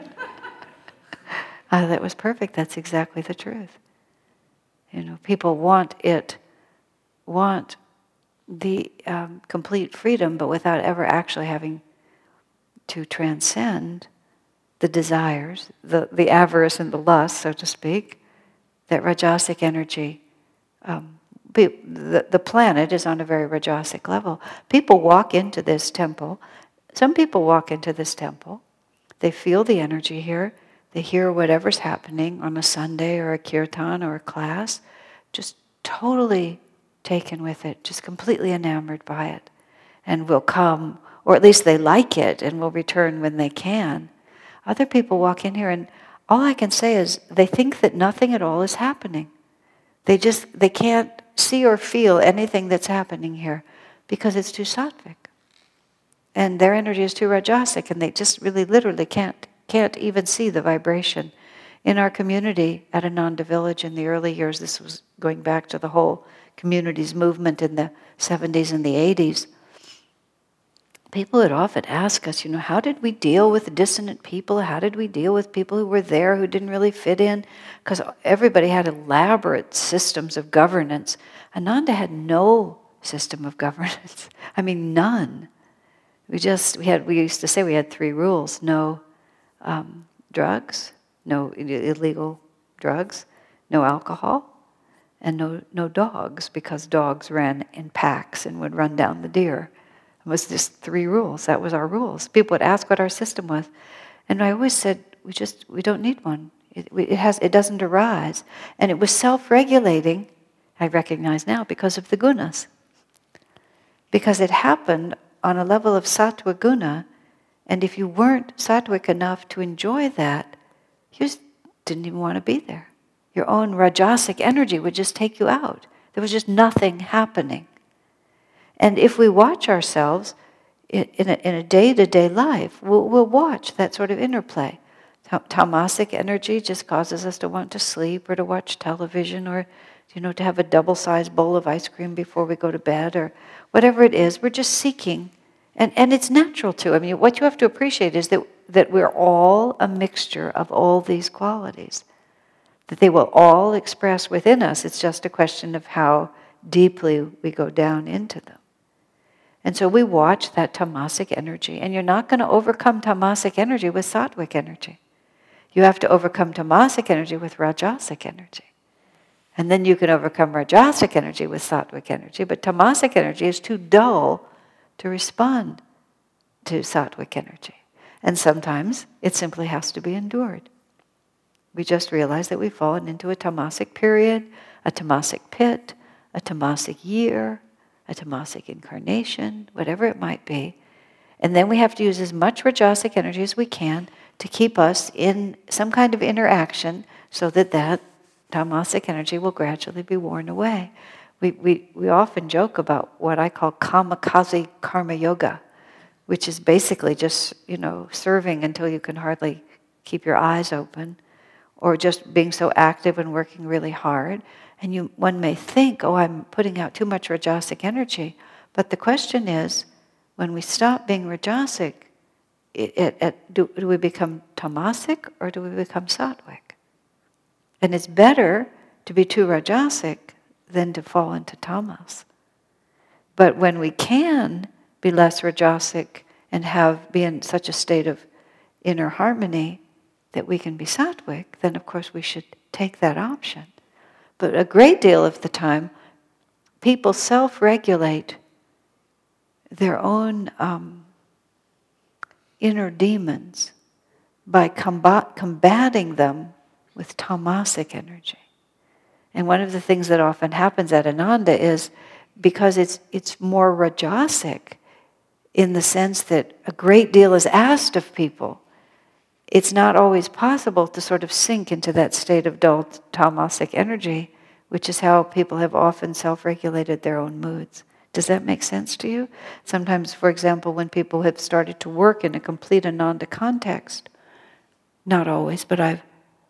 uh, that was perfect. That's exactly the truth. You know, people want it, want the um, complete freedom, but without ever actually having to transcend the desires, the, the avarice and the lust, so to speak, that rajasic energy. Um, the, the planet is on a very rajasic level. People walk into this temple. Some people walk into this temple. They feel the energy here. They hear whatever's happening on a Sunday or a kirtan or a class, just totally taken with it, just completely enamored by it, and will come, or at least they like it, and will return when they can. Other people walk in here, and all I can say is they think that nothing at all is happening. They just, they can't see or feel anything that's happening here because it's too sattvic. And their energy is too rajasic, and they just really literally can't, can't even see the vibration. In our community at Ananda Village in the early years, this was going back to the whole communities movement in the seventies and the eighties, people would often ask us, you know, how did we deal with dissonant people? How did we deal with people who were there who didn't really fit in? Because everybody had elaborate systems of governance. Ananda had no system of governance. I mean, none. We just, we had, we used to say we had three rules. No um, drugs, no illegal drugs, no alcohol, and no, no dogs, because dogs ran in packs and would run down the deer. It was just three rules. That was our rules. People would ask what our system was, and I always said, we just, we don't need one. It, we, it has, it doesn't arise. And it was self-regulating, I recognize now, because of the gunas. Because it happened on a level of sattva guna, and if you weren't sattvic enough to enjoy that, you just didn't even want to be there. Your own rajasic energy would just take you out. There was just nothing happening. And if we watch ourselves in, in, a, in a day-to-day life, we'll, we'll watch that sort of interplay. Tamasic energy just causes us to want to sleep or to watch television or, you know, to have a double-sized bowl of ice cream before we go to bed or whatever it is. We're just seeking. And, and it's natural too. I mean, what you have to appreciate is that, that we're all a mixture of all these qualities. That they will all express within us. It's just a question of how deeply we go down into them. And so we watch that tamasic energy. And you're not going to overcome tamasic energy with sattvic energy. You have to overcome tamasic energy with rajasic energy. And then you can overcome rajasic energy with sattvic energy. But tamasic energy is too dull to respond to sattvic energy. And sometimes it simply has to be endured. We just realize that we've fallen into a tamasic period, a tamasic pit, a tamasic year, a tamasic incarnation, whatever it might be. And then we have to use as much rajasic energy as we can to keep us in some kind of interaction so that that tamasic energy will gradually be worn away. We, we, we often joke about what I call kamikaze karma yoga, which is basically just, you know, serving until you can hardly keep your eyes open, or just being so active and working really hard. And you, one may think, oh, I'm putting out too much rajasic energy. But the question is, when we stop being rajasic, it, it, it, do, do we become tamasic or do we become sattvic? And it's better to be too rajasic than to fall into tamas. But when we can be less rajasic and have be in such a state of inner harmony that we can be sattvic, then of course we should take that option. But a great deal of the time, people self-regulate their own um, inner demons by combat, combating them with tamasic energy. And one of the things that often happens at Ananda is because it's it's more rajasic in the sense that a great deal is asked of people, it's not always possible to sort of sink into that state of dull tamasic energy, which is how people have often self-regulated their own moods. Does that make sense to you? Sometimes, for example, when people have started to work in a complete Ananda context, not always, but I've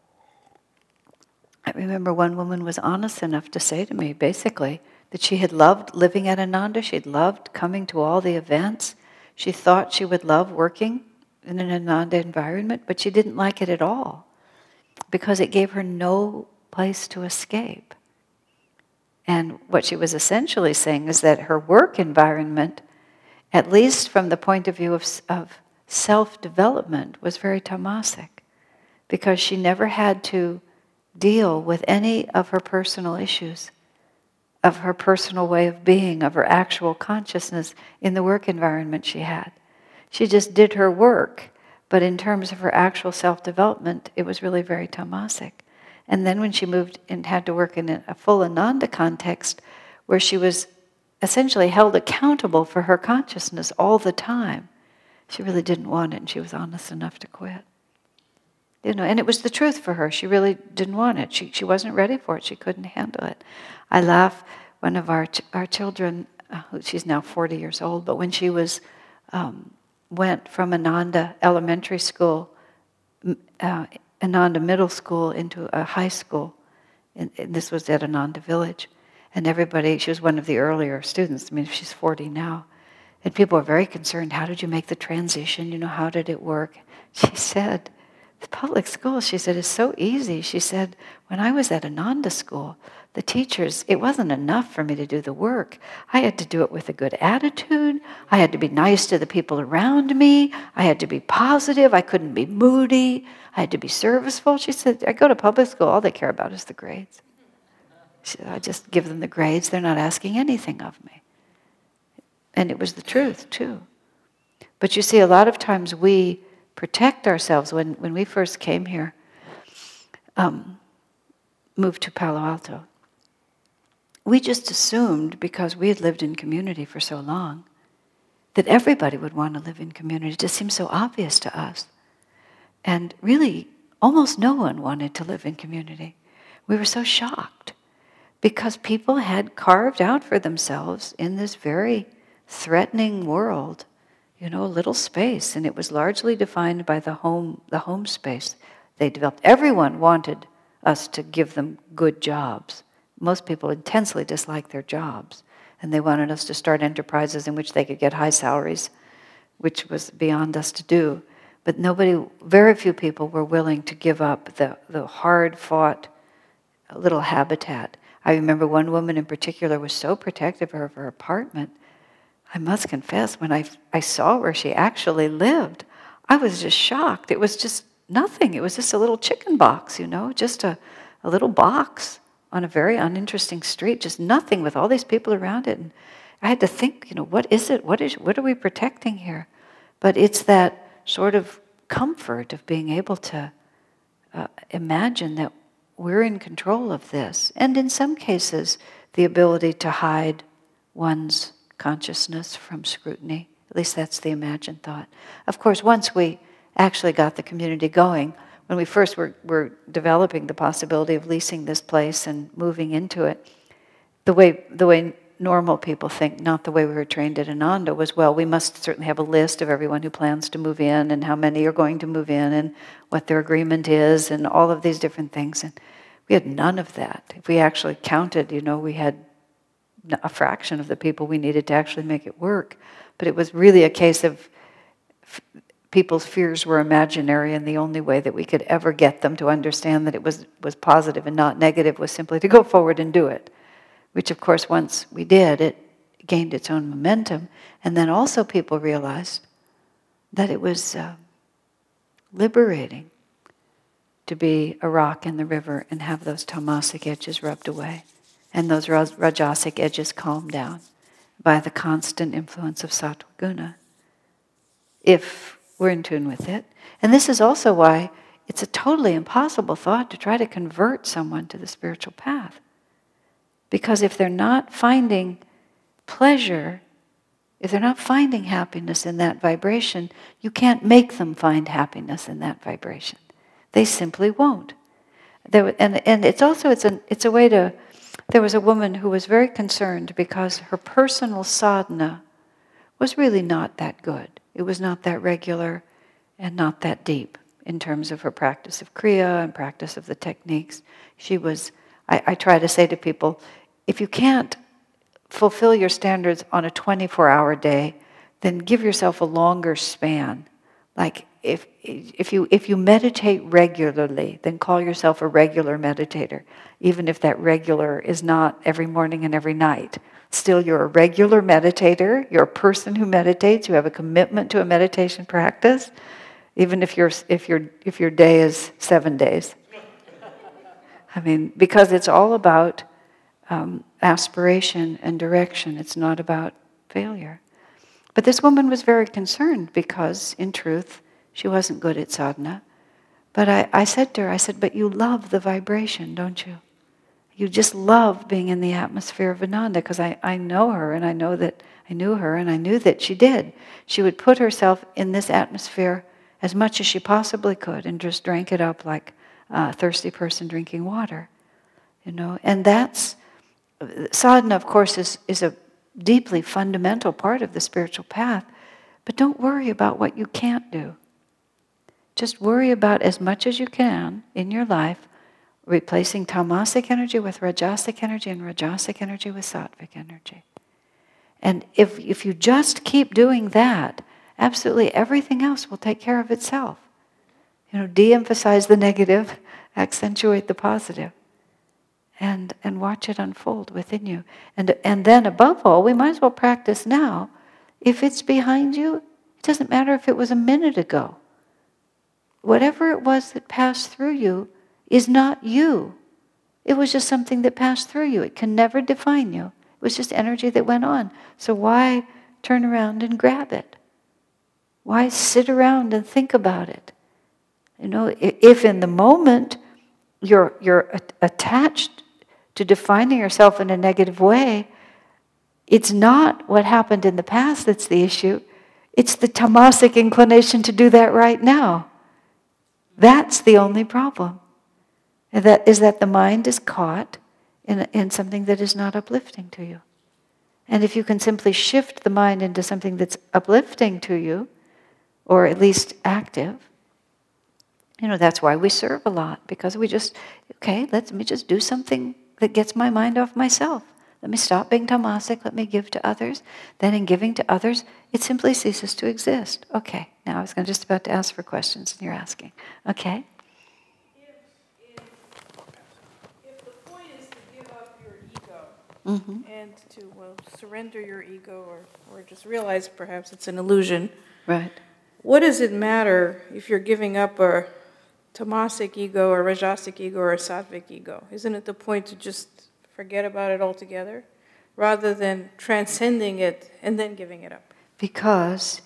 I remember one woman was honest enough to say to me, basically, that she had loved living at Ananda, she'd loved coming to all the events, she thought she would love working in an Ananda environment, but she didn't like it at all because it gave her no place to escape. And what she was essentially saying is that her work environment, at least from the point of view of, of self-development, was very tamasic because she never had to deal with any of her personal issues, of her personal way of being, of her actual consciousness in the work environment she had. She just did her work, but in terms of her actual self-development, it was really very tamasic. And then when she moved and had to work in a full Ananda context, where she was essentially held accountable for her consciousness all the time, she really didn't want it, and she was honest enough to quit. You know, and it was the truth for her. She really didn't want it. She she wasn't ready for it. She couldn't handle it. I laugh. One of our ch- our children, uh, she's now forty years old, but when she was um, went from Ananda elementary school, uh, Ananda middle school into a high school, and, and this was at Ananda Village, and everybody. She was one of the earlier students. I mean, she's forty now, and people were very concerned. How did you make the transition? You know, how did it work? She said, the public school, she said, is so easy. She said, when I was at Ananda school, the teachers, it wasn't enough for me to do the work. I had to do it with a good attitude. I had to be nice to the people around me. I had to be positive. I couldn't be moody. I had to be serviceful. She said, I go to public school, all they care about is the grades. She said, I just give them the grades. They're not asking anything of me. And it was the truth, too. But you see, a lot of times we protect ourselves. When, when we first came here, um, moved to Palo Alto, we just assumed, because we had lived in community for so long, that everybody would want to live in community. It just seemed so obvious to us. And really, almost no one wanted to live in community. We were so shocked because people had carved out for themselves in this very threatening world, you know, a little space, and it was largely defined by the home, the home space they developed. Everyone wanted us to give them good jobs. Most people intensely disliked their jobs, and they wanted us to start enterprises in which they could get high salaries, which was beyond us to do. But nobody, very few people were willing to give up the, the hard-fought little habitat. I remember one woman in particular was so protective of her apartment. I must confess, when I, I saw where she actually lived, I was just shocked. It was just nothing. It was just a little chicken box, you know, just a, a little box on a very uninteresting street, just nothing with all these people around it. And I had to think, you know, what is it? What is? What are we protecting here? But it's that sort of comfort of being able to uh, imagine that we're in control of this. And in some cases, the ability to hide one's consciousness from scrutiny. At least that's the imagined thought. Of course, once we actually got the community going, when we first were, were developing the possibility of leasing this place and moving into it, the way the way normal people think, not the way we were trained at Ananda, was, well, we must certainly have a list of everyone who plans to move in and how many are going to move in and what their agreement is and all of these different things. And we had none of that. If we actually counted, you know, we had a fraction of the people we needed to actually make it work. But it was really a case of f- people's fears were imaginary, and the only way that we could ever get them to understand that it was, was positive and not negative was simply to go forward and do it. Which, of course, once we did, it gained its own momentum. And then also people realized that it was uh, liberating to be a rock in the river and have those tamasic edges rubbed away and those raj- rajasic edges calmed down by the constant influence of sattva guna, if we're in tune with it. And this is also why it's a totally impossible thought to try to convert someone to the spiritual path. Because if they're not finding pleasure, if they're not finding happiness in that vibration, you can't make them find happiness in that vibration. They simply won't. There, and and it's also it's a it's a way to. There was a woman who was very concerned because her personal sadhana was really not that good. It was not that regular and not that deep in terms of her practice of kriya and practice of the techniques. She was. I, I try to say to people, if you can't fulfill your standards on a twenty-four hour day, then give yourself a longer span. Like if if you if you meditate regularly, then call yourself a regular meditator, even if that regular is not every morning and every night. Still, you're a regular meditator. You're a person who meditates. You have a commitment to a meditation practice, even if your if your if your day is seven days. I mean, because it's all about Um, aspiration and direction. It's not about failure. But this woman was very concerned because, in truth, she wasn't good at sadhana. But I, I said to her, I said, but you love the vibration, don't you? You just love being in the atmosphere of Ananda, because I, I know her, and I know that I knew her, and I knew that she did. She would put herself in this atmosphere as much as she possibly could and just drank it up like a thirsty person drinking water. You know, and that's sadhana, of course, is, is a deeply fundamental part of the spiritual path, but don't worry about what you can't do. Just worry about as much as you can in your life, replacing tamasic energy with rajasic energy and rajasic energy with sattvic energy. And if, if you just keep doing that, absolutely everything else will take care of itself. You know, de-emphasize the negative, accentuate the positive. And, and watch it unfold within you. And, and then above all, we might as well practice now. If it's behind you, it doesn't matter if it was a minute ago. Whatever it was that passed through you is not you. It was just something that passed through you. It can never define you. It was just energy that went on. So why turn around and grab it? Why sit around and think about it? You know, if in the moment you're you're attached to defining yourself in a negative way, it's not what happened in the past that's the issue. It's the tamasic inclination to do that right now. That's the only problem. And that is that the mind is caught in, in something that is not uplifting to you. And if you can simply shift the mind into something that's uplifting to you, or at least active, you know, that's why we serve a lot, because we just, okay, let me just do something that gets my mind off myself. Let me stop being tamasic, let me give to others. Then in giving to others, it simply ceases to exist. Okay, now I was gonna just about to ask for questions, and you're asking. Okay? If, if, if the point is to give up your ego Mm-hmm. and to, well, surrender your ego or, or just realize perhaps it's an illusion, Right. what does it matter if you're giving up a tamasic ego or rajasic ego or a sattvic ego? Isn't it the point to just forget about it altogether rather than transcending it and then giving it up? Because,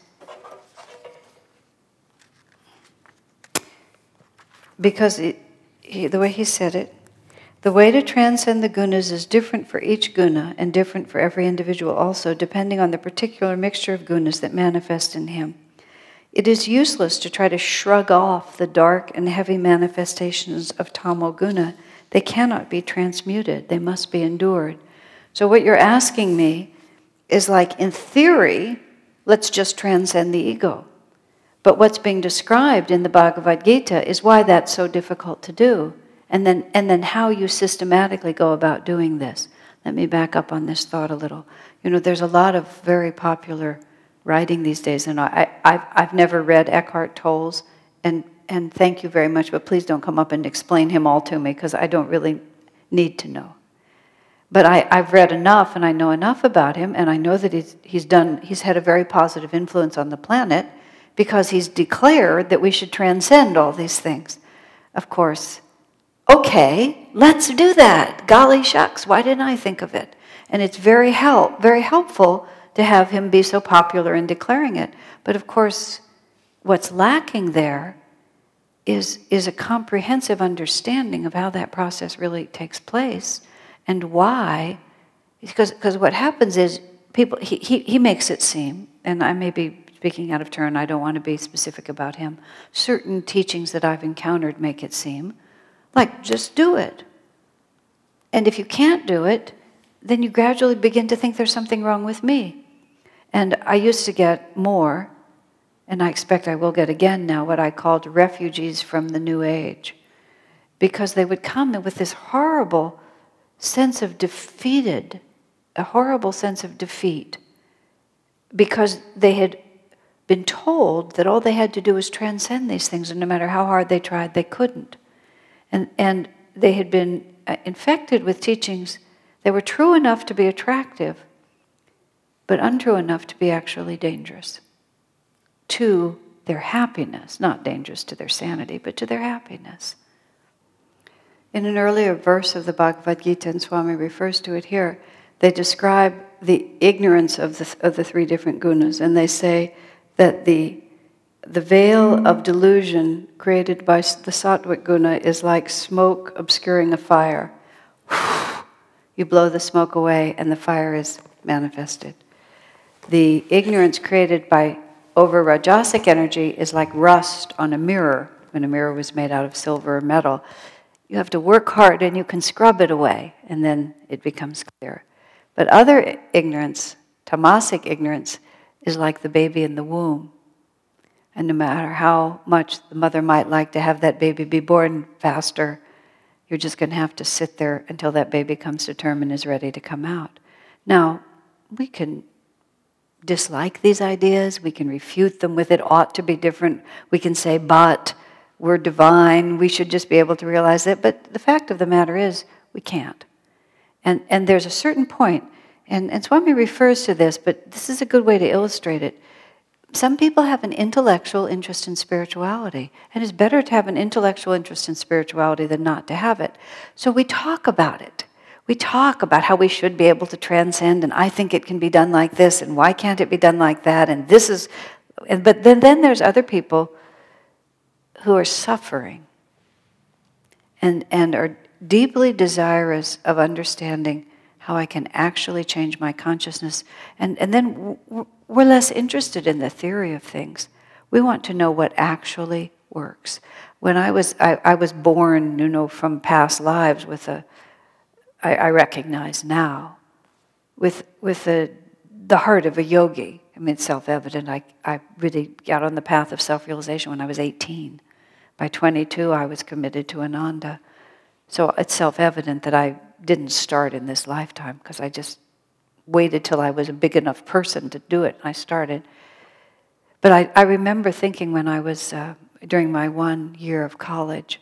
because it, he, the way he said it, the way to transcend the gunas is different for each guna and different for every individual also, depending on the particular mixture of gunas that manifest in him. It is useless to try to shrug off the dark and heavy manifestations of tamo guna. They cannot be transmuted. They must be endured. So what you're asking me is like, in theory, let's just transcend the ego. But what's being described in the Bhagavad Gita is why that's so difficult to do. And then, and then how you systematically go about doing this. Let me back up on this thought a little. You know, there's a lot of very popular writing these days, and I, I've, I've never read Eckhart Tolle's, and, and thank you very much, but please don't come up and explain him all to me, because I don't really need to know. But I, I've read enough, and I know enough about him, and I know that he's, he's done, he's had a very positive influence on the planet, because he's declared that we should transcend all these things. Of course, okay, let's do that. Golly shucks, why didn't I think of it? And it's very help, very helpful to have him be so popular in declaring it. But of course, what's lacking there is, is a comprehensive understanding of how that process really takes place and why. Because, because what happens is, people he, he, he makes it seem, and I may be speaking out of turn, I don't want to be specific about him, certain teachings that I've encountered make it seem like, just do it. And if you can't do it, then you gradually begin to think there's something wrong with me. And I used to get more, and I expect I will get again now, what I called refugees from the New Age. Because they would come with this horrible sense of defeated, a horrible sense of defeat. Because they had been told that all they had to do was transcend these things, and no matter how hard they tried, they couldn't. And, and they had been infected with teachings that were true enough to be attractive, but untrue enough to be actually dangerous to their happiness, not dangerous to their sanity, but to their happiness. In an earlier verse of the Bhagavad Gita, and Swami refers to it here, they describe the ignorance of the, of the three different gunas, and they say that the, the veil of delusion created by the sattvic guna is like smoke obscuring a fire. You blow the smoke away and the fire is manifested. The ignorance created by over-rajasic energy is like rust on a mirror, when a mirror was made out of silver or metal. You have to work hard and you can scrub it away, and then it becomes clear. But other ignorance, tamasic ignorance, is like the baby in the womb. And no matter how much the mother might like to have that baby be born faster, you're just going to have to sit there until that baby comes to term and is ready to come out. Now, we can dislike these ideas, we can refute them with it ought to be different, we can say, but we're divine, we should just be able to realize it, but the fact of the matter is, we can't. And and there's a certain point, and, and Swami refers to this, but this is a good way to illustrate it. some people have an intellectual interest in spirituality, and it's better to have an intellectual interest in spirituality than not to have it. So we talk about it. We talk about how we should be able to transcend, and I think it can be done like this, and why can't it be done like that, and this is... And, but then, then there's other people who are suffering and, and are deeply desirous of understanding how I can actually change my consciousness. And, and then we're less interested in the theory of things. We want to know what actually works. When I was I, I was born, you know, from past lives with a, I, I recognize now, with with the the heart of a yogi. I mean, it's self-evident. I, I really got on the path of self-realization when I was eighteen. By twenty-two, I was committed to Ananda. So it's self-evident that I didn't start in this lifetime because I just waited till I was a big enough person to do it. I started. But I, I remember thinking when I was, uh, during my one year of college,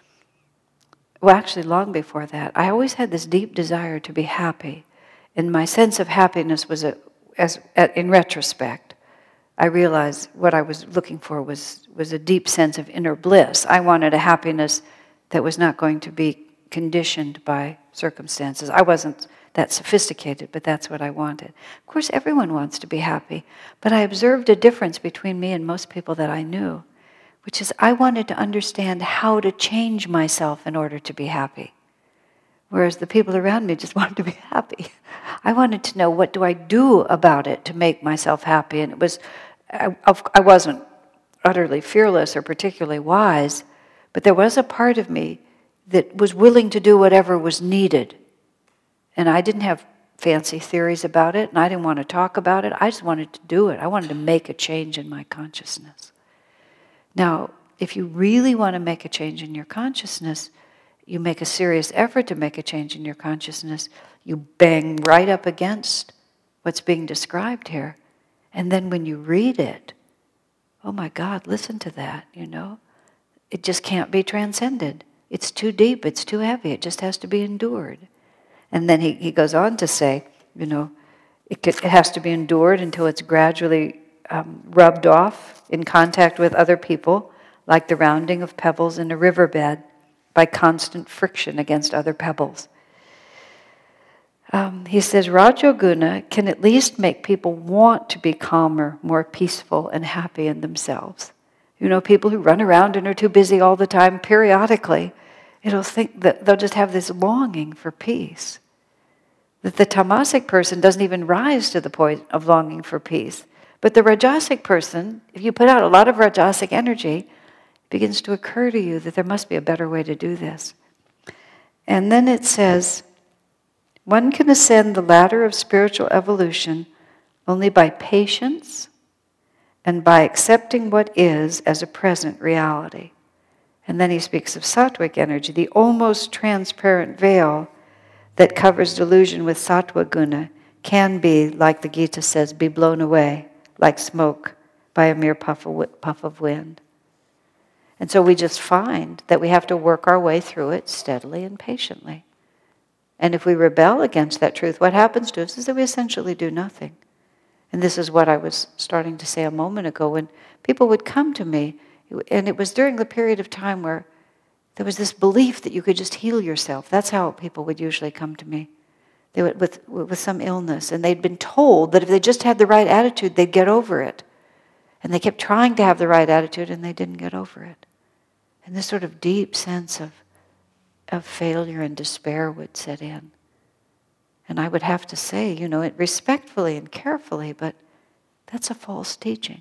well, actually long before that, I always had this deep desire to be happy. And my sense of happiness was, a, as in retrospect, I realized what I was looking for was, was a deep sense of inner bliss. I wanted a happiness that was not going to be conditioned by circumstances. I wasn't that sophisticated, but that's what I wanted. Of course, everyone wants to be happy, but I observed a difference between me and most people that I knew, which is I wanted to understand how to change myself in order to be happy. Whereas the people around me just wanted to be happy. I wanted to know, what do I do about it to make myself happy? And it was, I, I wasn't utterly fearless or particularly wise, but there was a part of me that was willing to do whatever was needed. And I didn't have fancy theories about it, and I didn't want to talk about it. I just wanted to do it. I wanted to make a change in my consciousness. Now, if you really want to make a change in your consciousness, you make a serious effort to make a change in your consciousness, you bang right up against what's being described here. And then when you read it, oh my God, listen to that, you know? It just can't be transcended. It's too deep, it's too heavy, it just has to be endured. And then he, he goes on to say, you know, it, could, it has to be endured until it's gradually um, rubbed off in contact with other people, like the rounding of pebbles in a riverbed by constant friction against other pebbles. Um, he says, Rajoguna can at least make people want to be calmer, more peaceful, and happy in themselves. You know, people who run around and are too busy all the time, periodically, it'll think that they'll just have this longing for peace. That the tamasic person doesn't even rise to the point of longing for peace. But the rajasic person, if you put out a lot of rajasic energy, it begins to occur to you that there must be a better way to do this. And then it says, one can ascend the ladder of spiritual evolution only by patience and by accepting what is as a present reality. And then he speaks of sattvic energy, the almost transparent veil that covers delusion with sattva guna can be, like the Gita says, be blown away like smoke by a mere puff of, puff of wind. And so we just find that we have to work our way through it steadily and patiently. And if we rebel against that truth, what happens to us is that we essentially do nothing. And this is what I was starting to say a moment ago when people would come to me, and it was during the period of time where there was this belief that you could just heal yourself. That's how people would usually come to me. They would, with, with some illness, and they'd been told that if they just had the right attitude, they'd get over it. And they kept trying to have the right attitude, and they didn't get over it. And this sort of deep sense of, of failure and despair would set in. And I would have to say, you know, it respectfully and carefully, but that's a false teaching.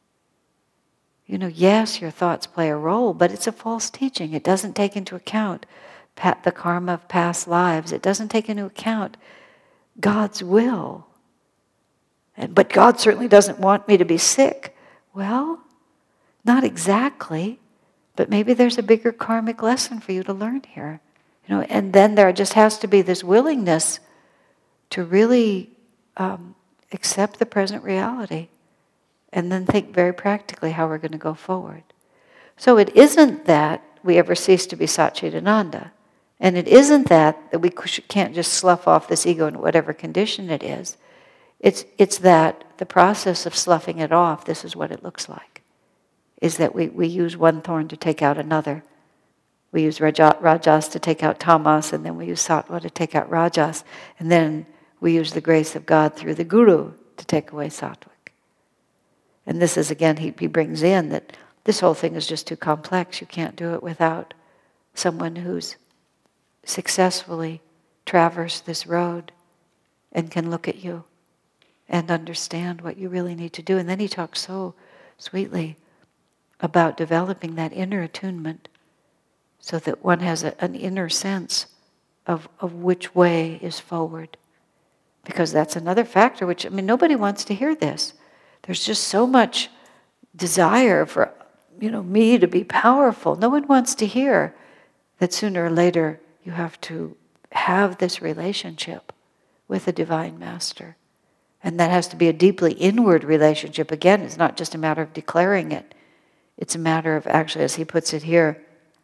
You know, yes, your thoughts play a role, but it's a false teaching. It doesn't take into account the karma of past lives. It doesn't take into account God's will. And, but God certainly doesn't want me to be sick. Well, not exactly, but maybe there's a bigger karmic lesson for you to learn here. You know, and then there just has to be this willingness to really um, accept the present reality. And then think very practically how we're going to go forward. So it isn't that we ever cease to be Satchidananda. And it isn't that, that we can't just slough off this ego in whatever condition it is. It's, it's that the process of sloughing it off, this is what it looks like. Is that we, we use one thorn to take out another. We use raja, rajas to take out tamas, and then we use sattva to take out rajas. And then we use the grace of God through the guru to take away sattvic. And this is, again, he, he brings in that this whole thing is just too complex. You can't do it without someone who's successfully traversed this road and can look at you and understand what you really need to do. And then he talks so sweetly about developing that inner attunement so that one has a, an inner sense of, of which way is forward. Because that's another factor, which, I mean, nobody wants to hear this. There's just so much desire for, you know, me to be powerful. No one wants to hear that sooner or later you have to have this relationship with a divine master. And that has to be a deeply inward relationship. Again, it's not just a matter of declaring it. It's a matter of actually, as he puts it here,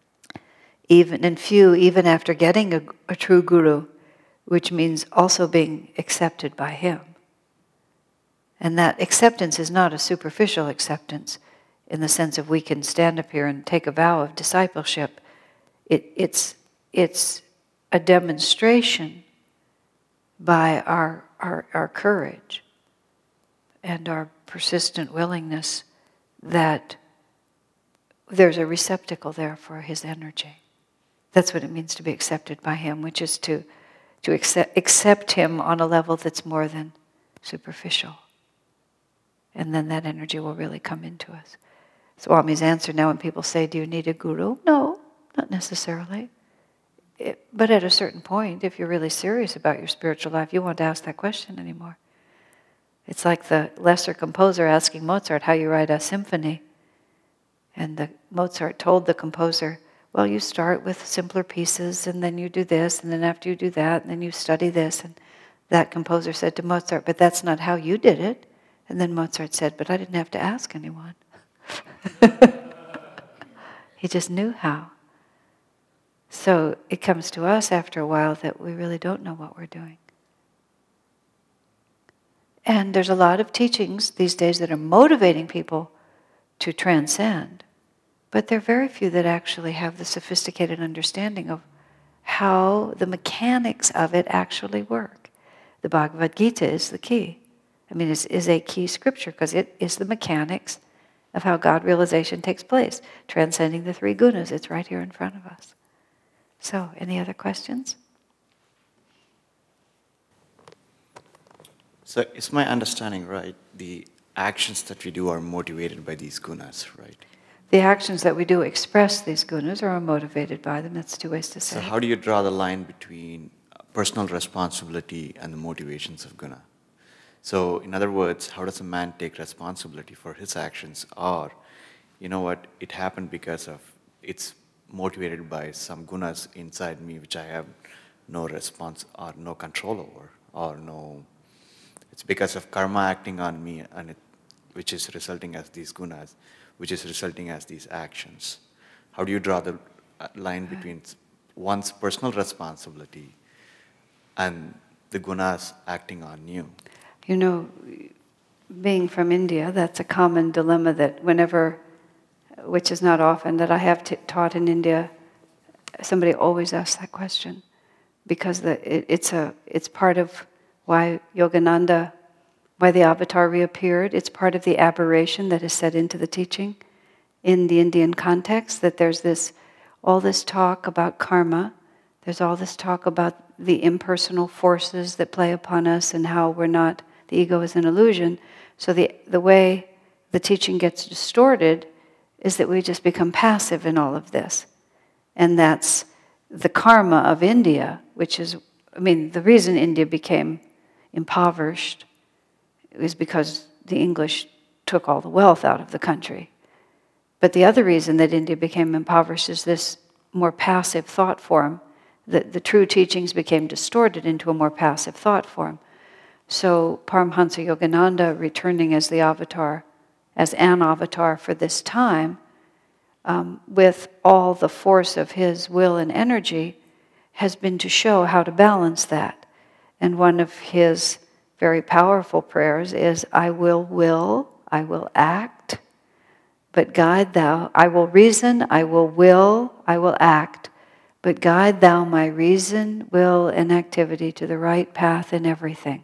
even and few, even after getting a, a true guru, which means also being accepted by him. And that acceptance is not a superficial acceptance in the sense of we can stand up here and take a vow of discipleship. It, it's, it's a demonstration by our, our, our courage and our persistent willingness that there's a receptacle there for his energy. That's what it means to be accepted by him, which is to, to accept, accept him on a level that's more than superficial. And then that energy will really come into us. Swami's answer now when people say, do you need a guru? No, not necessarily. It, but at a certain point, if you're really serious about your spiritual life, you won't ask that question anymore. It's like the lesser composer asking Mozart how you write a symphony. And the Mozart told the composer, well, you start with simpler pieces, and then you do this, and then after you do that, and then you study this. And that composer said to Mozart, but that's not how you did it. And then Mozart said, but I didn't have to ask anyone. He just knew how. So it comes to us after a while that we really don't know what we're doing. And there's a lot of teachings these days that are motivating people to transcend, but there are very few that actually have the sophisticated understanding of how the mechanics of it actually work. The Bhagavad Gita is the key. I mean, it is a key scripture because it is the mechanics of how God realization takes place, transcending the three gunas. It's right here in front of us. So, any other questions? So, is my understanding right? The actions that we do are motivated by these gunas, right? The actions that we do express these gunas or are motivated by them. That's two ways to say So, it. how do you draw the line between personal responsibility and the motivations of guna? So, in other words, how does a man take responsibility for his actions? Or, you know what, it happened because of, it's motivated by some gunas inside me which I have no response or no control over, or no, it's because of karma acting on me, and it, which is resulting as these gunas, which is resulting as these actions. How do you draw the line between one's personal responsibility and the gunas acting on you? You know, being from India, that's a common dilemma that whenever, which is not often, that I have t- taught in India, somebody always asks that question. Because the, it, it's a it's part of why Yogananda, why the avatar reappeared. It's part of the aberration that is set into the teaching in the Indian context, that there's this, all this talk about karma, there's all this talk about the impersonal forces that play upon us and how we're not, the ego is an illusion. So the the way the teaching gets distorted is that we just become passive in all of this. And that's the karma of India, which is, I mean, the reason India became impoverished is because the English took all the wealth out of the country. But the other reason that India became impoverished is this more passive thought form, that the true teachings became distorted into a more passive thought form. So Paramhansa Yogananda, returning as the avatar, as an avatar for this time, um, with all the force of his will and energy, has been to show how to balance that. And one of his very powerful prayers is, I will will, I will act, but guide thou. I will reason, I will will, I will act, but guide thou my reason, will, and activity to the right path in everything.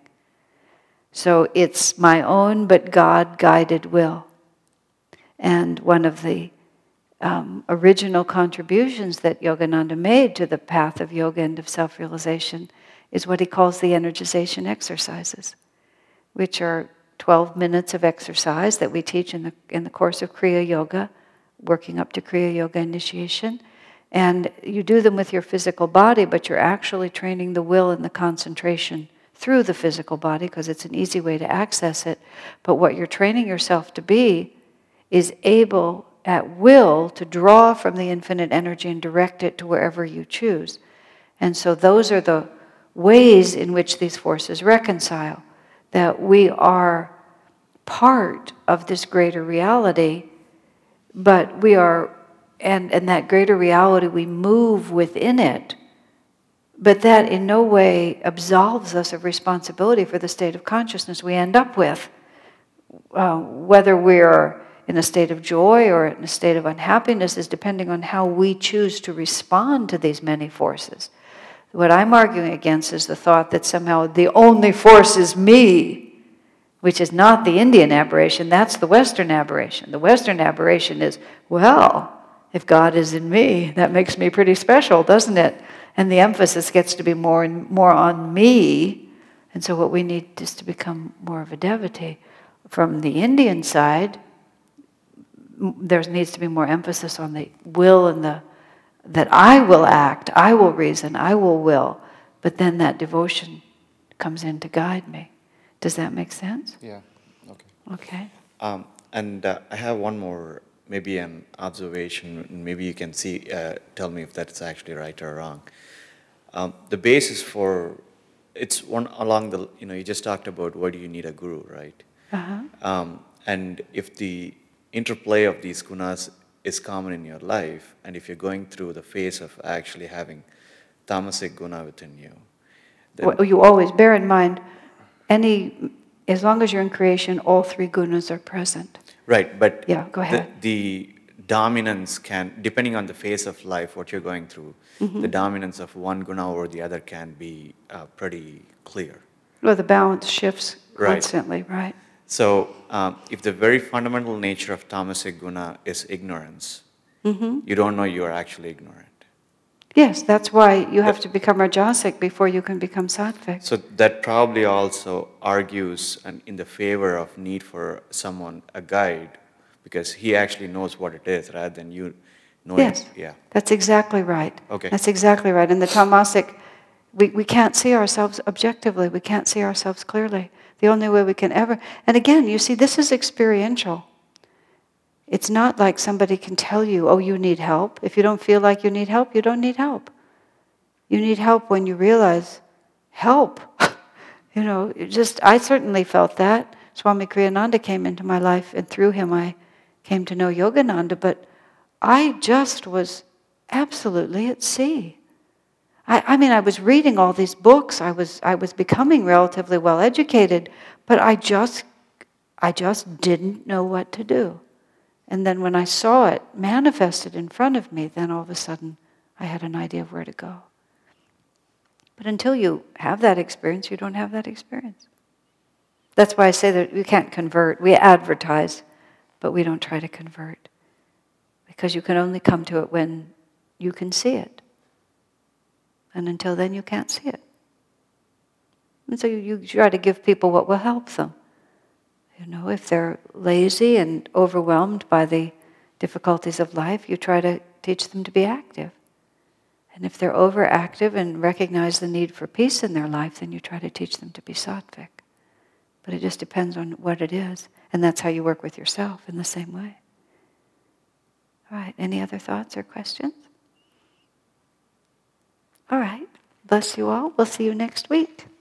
So it's my own but God-guided will. And one of the um, original contributions that Yogananda made to the path of yoga and of self-realization is what he calls the energization exercises, which are twelve minutes of exercise that we teach in the in the course of Kriya Yoga, working up to Kriya Yoga initiation. And you do them with your physical body, but you're actually training the will and the concentration through the physical body because it's an easy way to access it. But what you're training yourself to be is able at will to draw from the infinite energy and direct it to wherever you choose. And so those are the ways in which these forces reconcile, that we are part of this greater reality, but we are, and, and that greater reality, we move within it, but that in no way absolves us of responsibility for the state of consciousness we end up with, uh, whether we're in a state of joy or in a state of unhappiness is depending on how we choose to respond to these many forces. What I'm arguing against is the thought that somehow the only force is me, which is not the Indian aberration, that's the Western aberration. The Western aberration is, well, if God is in me, that makes me pretty special, doesn't it? And the emphasis gets to be more and more on me, and so what we need is to become more of a devotee. From the Indian side, there needs to be more emphasis on the will and the that I will act, I will reason, I will will, but then that devotion comes in to guide me. Does that make sense? Yeah, okay. Okay. Um, and uh, I have one more, maybe an observation, and maybe you can see, uh, tell me if that's actually right or wrong. Um, the basis for, it's one along the, you know, you just talked about why do you need a guru, right? Uh-huh. Um, and if the interplay of these gunas is common in your life, and if you're going through the phase of actually having tamasic guna within you, then Well, you always bear in mind, any, as long as you're in creation, all three gunas are present. right, but Yeah, go ahead. The, the dominance can, depending on the phase of life, what you're going through, Mm-hmm. the dominance of one guna over the other can be uh, pretty clear. Well, the balance shifts Right. constantly, right? So, um, if the very fundamental nature of tamasic guna is ignorance, Mm-hmm. you don't know you are actually ignorant. Yes, that's why you have to become rajasic before you can become sattvic. So that probably also argues an, in the favor of need for someone, a guide, because he actually knows what it is rather than you knowing. Yes, Yeah. that's exactly right. Okay. That's exactly right. In the tamasic, we, we can't see ourselves objectively. We can't see ourselves clearly. The only way we can ever... And again, you see, this is experiential. It's not like somebody can tell you, oh, you need help. If you don't feel like you need help, you don't need help. You need help when you realize, help. You know, it just, I certainly felt that. Swami Kriyananda came into my life, and through him I came to know Yogananda, but I just was absolutely at sea. I, I mean, I was reading all these books. I was I was becoming relatively well educated, but I just I just didn't know what to do. And then when I saw it manifested in front of me, then all of a sudden I had an idea of where to go. But until you have that experience, you don't have that experience. That's why I say that we can't convert. We advertise, but we don't try to convert. Because you can only come to it when you can see it. And until then, you can't see it. And so you, you try to give people what will help them. You know, if they're lazy and overwhelmed by the difficulties of life, you try to teach them to be active. And if they're overactive and recognize the need for peace in their life, then you try to teach them to be sattvic. But it just depends on what it is. And that's how you work with yourself in the same way. All right, any other thoughts or questions? All right, bless you all. We'll see you next week.